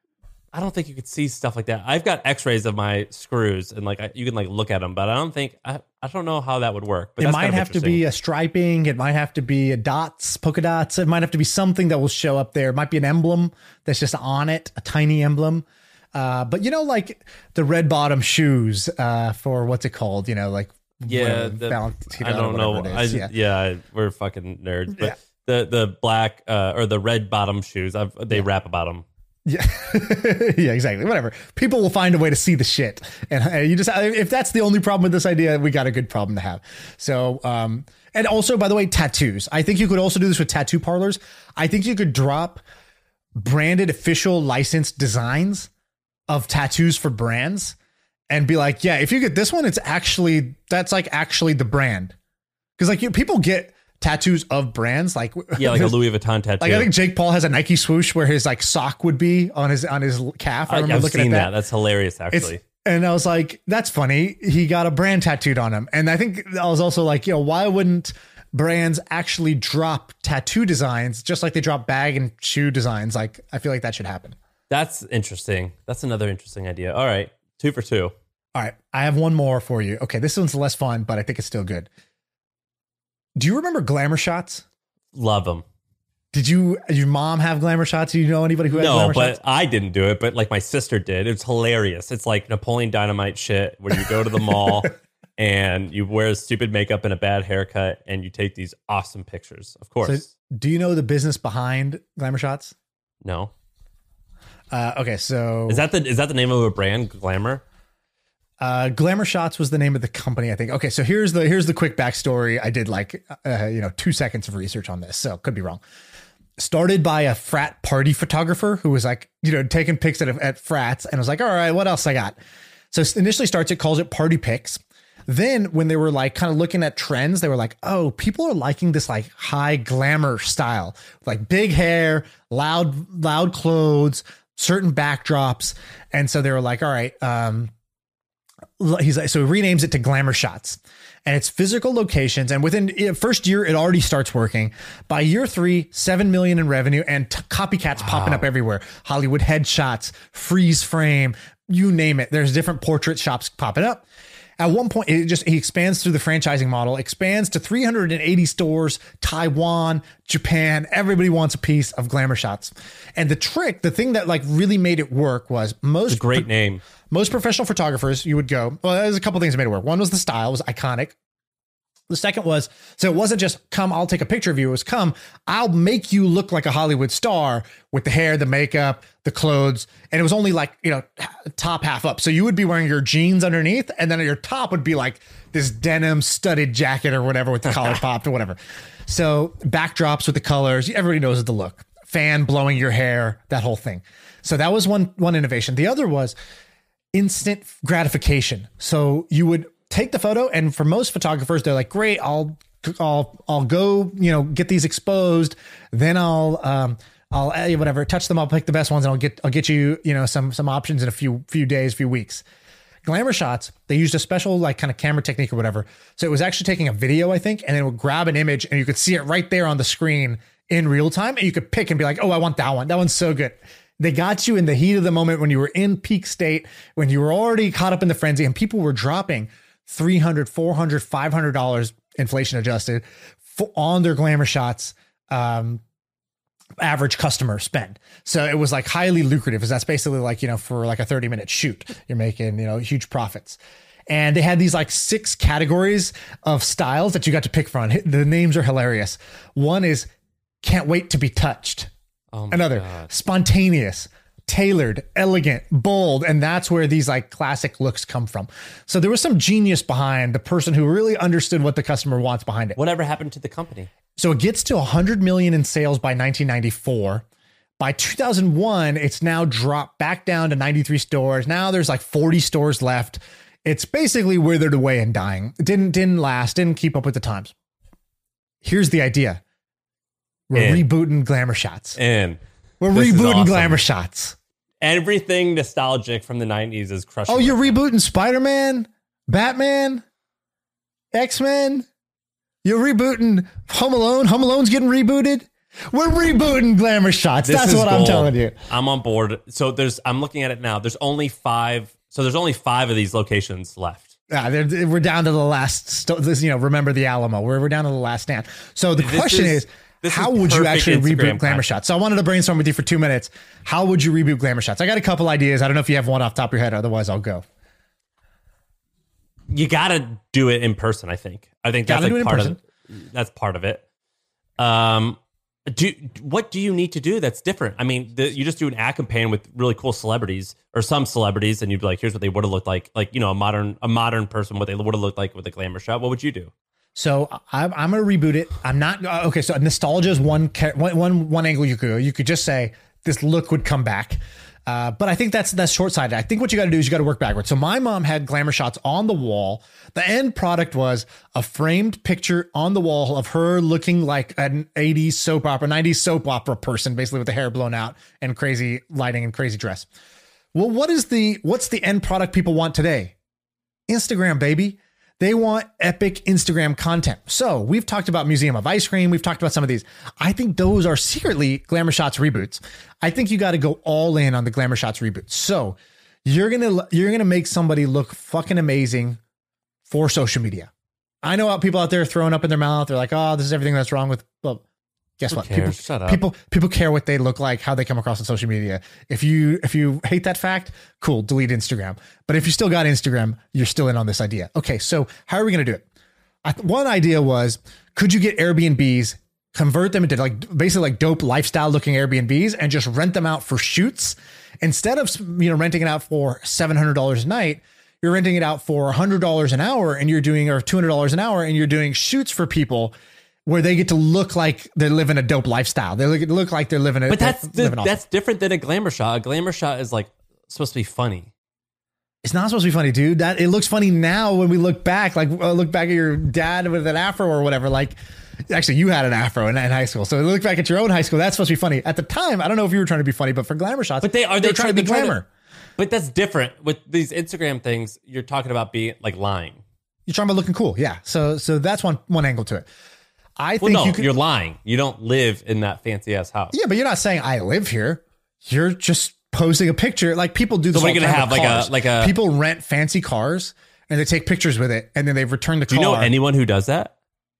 could see stuff like that. I've got x-rays of my screws and you can look at them, but I don't know how that would work. But it that's might kind of have to be a striping. It might have to be a polka dots. It might have to be something that will show up there. It might be an emblem that's just on it, a tiny emblem. But the red bottom shoes for what's it called? Yeah, Valentino, I don't know. it is. We're fucking nerds. But the black or the red bottom shoes, they rap about them. Yeah, yeah, exactly. Whatever. People will find a way to see the shit, and you just if that's the only problem with this idea, we got a good problem to have. So, and also, by the way, tattoos. I think you could also do this with tattoo parlors. I think you could drop branded, official, licensed designs of tattoos for brands, and be like, yeah, if you get this one, that's actually the brand, because people get tattoos of brands like a Louis Vuitton tattoo. I think Jake Paul has a Nike swoosh where his sock would be on his calf. I remember looking at that. That's hilarious, actually. And I was like, that's funny. He got a brand tattooed on him. And I think I was also like, why wouldn't brands actually drop tattoo designs just like they drop bag and shoe designs? I feel like that should happen. That's interesting. That's another interesting idea. All right. 2 for 2. All right. I have one more for you. Okay. This one's less fun, but I think it's still good. Do you remember glamour shots? Love them. Did your mom have glamour shots? Do you know anybody who had glamour shots? No, but I didn't do it. But my sister did. It's hilarious. It's like Napoleon Dynamite shit where you go to the mall and you wear stupid makeup and a bad haircut and you take these awesome pictures. Of course. So, do you know the business behind glamour shots? No. Okay, so is that the name of a brand, Glamour? Glamour Shots was the name of the company, I think. Okay, so here's the quick backstory. I did 2 seconds of research on this, so could be wrong. Started by a frat party photographer who was taking pics at frats and was like, all right, what else I got? So initially calls it party pics. Then when they were kind of looking at trends, they were like, oh, people are liking this high glamour style, big hair, loud clothes, certain backdrops. And so they were like, all right, so he renames it to Glamour Shots, and it's physical locations. And within first year, it already starts working. By year 3, $7 million in revenue and copycats popping up everywhere. Hollywood headshots, freeze frame, you name it. There's different portrait shops popping up. At one point, he expands through the franchising model, expands to 380 stores, Taiwan, Japan. Everybody wants a piece of Glamour Shots. And the thing that really made it work was It's a great name. Most professional photographers, you would go, well, there's a couple things that made it work. One was the style, was iconic. The second was, so it wasn't just I'll take a picture of you. It was I'll make you look like a Hollywood star with the hair, the makeup, the clothes. And it was only top half up. So you would be wearing your jeans underneath, and then your top would be this denim studded jacket or whatever with the collar popped or whatever. So backdrops with the colors, everybody knows the look. fan blowing your hair, that whole thing. So that was one innovation. The other was instant gratification. So you would take the photo, and for most photographers, they're like, great, I'll go, get these exposed. Then I'll whatever, touch them. I'll pick the best ones, and I'll get you, some options in a few days, few weeks. Glamour Shots, they used a special like kind of camera technique or whatever. So it was actually taking a video, I think, and then it would grab an image and you could see it right there on the screen in real time. And you could pick and be like, oh, I want that one. That one's so good. They got you in the heat of the moment when you were in peak state, when you were already caught up in the frenzy, and people were dropping $300, $400, $500 inflation adjusted on their Glamour Shots average customer spend. So it was like highly lucrative, because that's basically like, for like a 30-minute shoot, you're making, huge profits. And they had these like 6 categories of styles that you got to pick from. The names are hilarious. One is can't wait to be touched. Another, God. Spontaneous, tailored, elegant, bold. And that's where these like classic looks come from. So there was some genius behind the person who really understood what the customer wants behind it. Whatever happened to the company? So it gets to 100 million in sales by 1994. By 2001, it's now dropped back down to 93 stores. Now there's like 40 stores left. It's basically withered away and dying. It didn't last, didn't keep up with the times. Here's the idea. We're rebooting Glamour Shots. And we're rebooting awesome. Glamour Shots. Everything nostalgic from the 90s is crushing. Oh, you're rebooting Spider-Man, Batman, X-Men. You're rebooting Home Alone. Home Alone's getting rebooted. We're rebooting Glamour Shots. That's what I'm telling you. I'm on board. So I'm looking at it now. There's only 5. So there's only 5 of these locations left. We're down to the last. Remember the Alamo. We're down to the last stand. So the question is how would you actually reboot Glamour Shots? So I wanted to brainstorm with you for 2 minutes. How would you reboot Glamour Shots? I got a couple ideas. I don't know if you have one off the top of your head. Otherwise, I'll go. You got to do it in person, I think. I think that's like part of it. That's part of it. What do you need to do that's different? I mean, you just do an ad campaign with really cool celebrities or some celebrities, and you'd be like, here's what they would have looked like a modern person, what they would have looked like with a Glamour Shot. What would you do? So I'm going to reboot it. I'm not okay. So nostalgia is one angle you could go. You could just say this look would come back. But I think that's short-sighted. I think what you got to do is you got to work backwards. So my mom had Glamour Shots on the wall. The end product was a framed picture on the wall of her looking like an 80s soap opera, 90s soap opera person, basically with the hair blown out and crazy lighting and crazy dress. Well, what's the end product people want today? Instagram, baby. They want epic Instagram content. So we've talked about Museum of Ice Cream. We've talked about some of these. I think those are secretly Glamour Shots reboots. I think you got to go all in on the Glamour Shots reboots. So you're gonna make somebody look fucking amazing for social media. I know people out there throwing up in their mouth. They're like, oh, this is everything that's wrong with. Well, guess what? People care what they look like, how they come across on social media. If you hate that fact, cool, delete Instagram. But if you still got Instagram, you're still in on this idea. Okay, so how are we going to do it? One idea was, could you get Airbnbs, convert them into basically dope lifestyle looking Airbnbs, and just rent them out for shoots instead of renting it out for $700 a night? You're renting it out for $100 an hour, and you're doing or $200 an hour, and you're doing shoots for people where they get to look like they're living a dope lifestyle. They look like they're living a. But that's different than a Glamour Shot. A Glamour Shot is like supposed to be funny. It's not supposed to be funny, dude. It looks funny now when we look back. Like look back at your dad with an afro or whatever. Like, actually, you had an afro in high school, so look back at your own high school. That's supposed to be funny at the time. I don't know if you were trying to be funny, but for Glamour Shots, but they're trying to be glamour. But that's different with these Instagram things. You're talking about being like lying. You're talking about looking cool, yeah. So that's one angle to it. I think you're lying. You don't live in that fancy ass house. Yeah, but you're not saying I live here. You're just posting a picture. Like people do this. So we're gonna have like a people rent fancy cars and they take pictures with it and then they return the car. Do you know anyone who does that?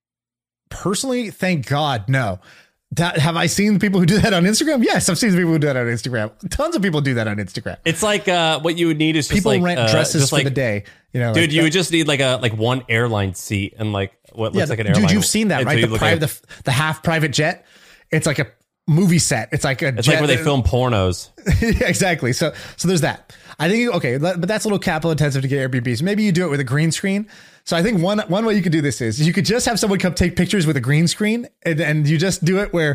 Personally, thank God, no. Have I seen people who do that on Instagram? Yes, I've seen people who do that on Instagram. Tons of people do that on Instagram. It's like what you would need is just people rent dresses for the day. Dude, you would just need like one airline seat and like what looks like an airline. Dude, you've seen that, right? The half private jet. It's like a movie set. It's like it's like where they film pornos. Yeah, exactly. So there's that. I think but that's a little capital intensive to get Airbnbs. Maybe you do it with a green screen. So I think one way you could do this is you could just have someone come take pictures with a green screen and you just do it where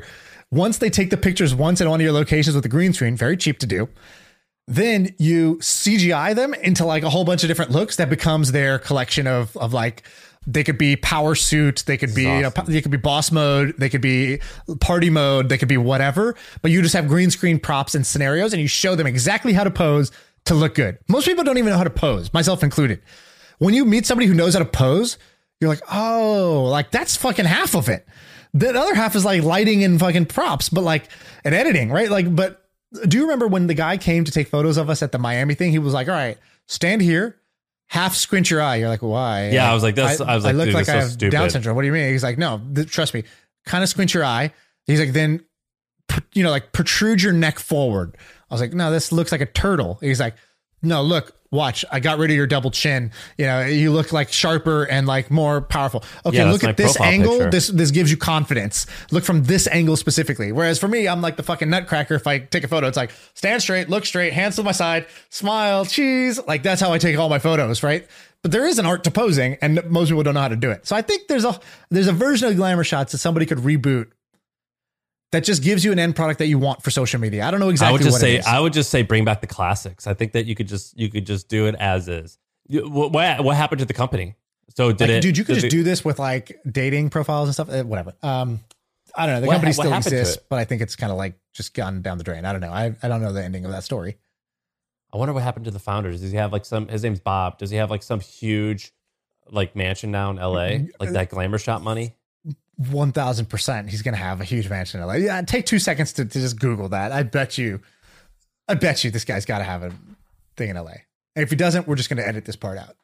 Once they take the pictures once at one of your locations with a green screen, very cheap to do, then you CGI them into like a whole bunch of different looks that becomes their collection of like, they could be power suit, they could be they could be boss mode, they could be party mode, they could be whatever, but you just have green screen props and scenarios and you show them exactly how to pose to look good. Most people don't even know how to pose, myself included. When you meet somebody who knows how to pose, you're like, oh, like that's fucking half of it. The other half is like lighting and fucking props, but like and editing, right? Like, but do you remember when the guy came to take photos of us at the Miami thing? He was like, all right, stand here, half squint your eye. You're like, why? Yeah, I was like, this. I was like, look dude, like this I is have so stupid. Down syndrome. What do you mean? He's like, no, trust me. Kind of squint your eye. He's like, then, you know, like protrude your neck forward. I was like, no, this looks like a turtle. He's like, no, look, watch. I got rid of your double chin. You know, you look like sharper and like more powerful. Okay, Yeah, look at this angle. Picture. This gives you confidence. Look from this angle specifically. Whereas for me, I'm like the fucking nutcracker. If I take a photo, it's like stand straight, look straight, hands to my side, smile, cheese. Like that's how I take all my photos, right? But there is an art to posing, and most people don't know how to do it. So I think there's a version of Glamour Shots that somebody could reboot that just gives you an end product that you want for social media. I don't know exactly what it is. I would just say bring back the classics. I think that you could just do it as is. What happened to the company? So dude, you could just do this with like dating profiles and stuff. Whatever. I don't know. The company still exists, but I think it's kind of like just gone down the drain. I don't know. I don't know the ending of that story. I wonder what happened to the founders. Does he have like his name's Bob. Does he have like some huge like mansion now in LA? Like that Glamour Shot money? 1,000%. He's going to have a huge mansion in LA. Yeah. Take 2 seconds to just Google that. I bet you this guy's got to have a thing in LA. And if he doesn't, we're just going to edit this part out.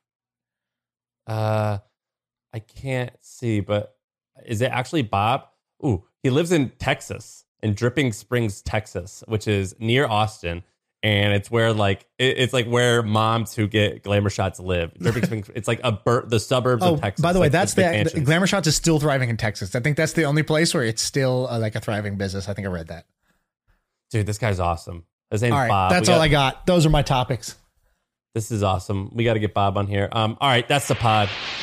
I can't see, but is it actually Bob? Ooh, he lives in Texas, in Dripping Springs, Texas, which is near Austin. And it's where like it's like where moms who get Glamour Shots live. Dripping Springs, it's like the suburbs of Texas. By the way, like that's the Glamour Shots is still thriving in Texas. I think that's the only place where it's still like a thriving business. I think I read that. Dude, this guy's awesome. His name's all right, Bob. That's all I got. Those are my topics. This is awesome. We got to get Bob on here. All right, that's the pod.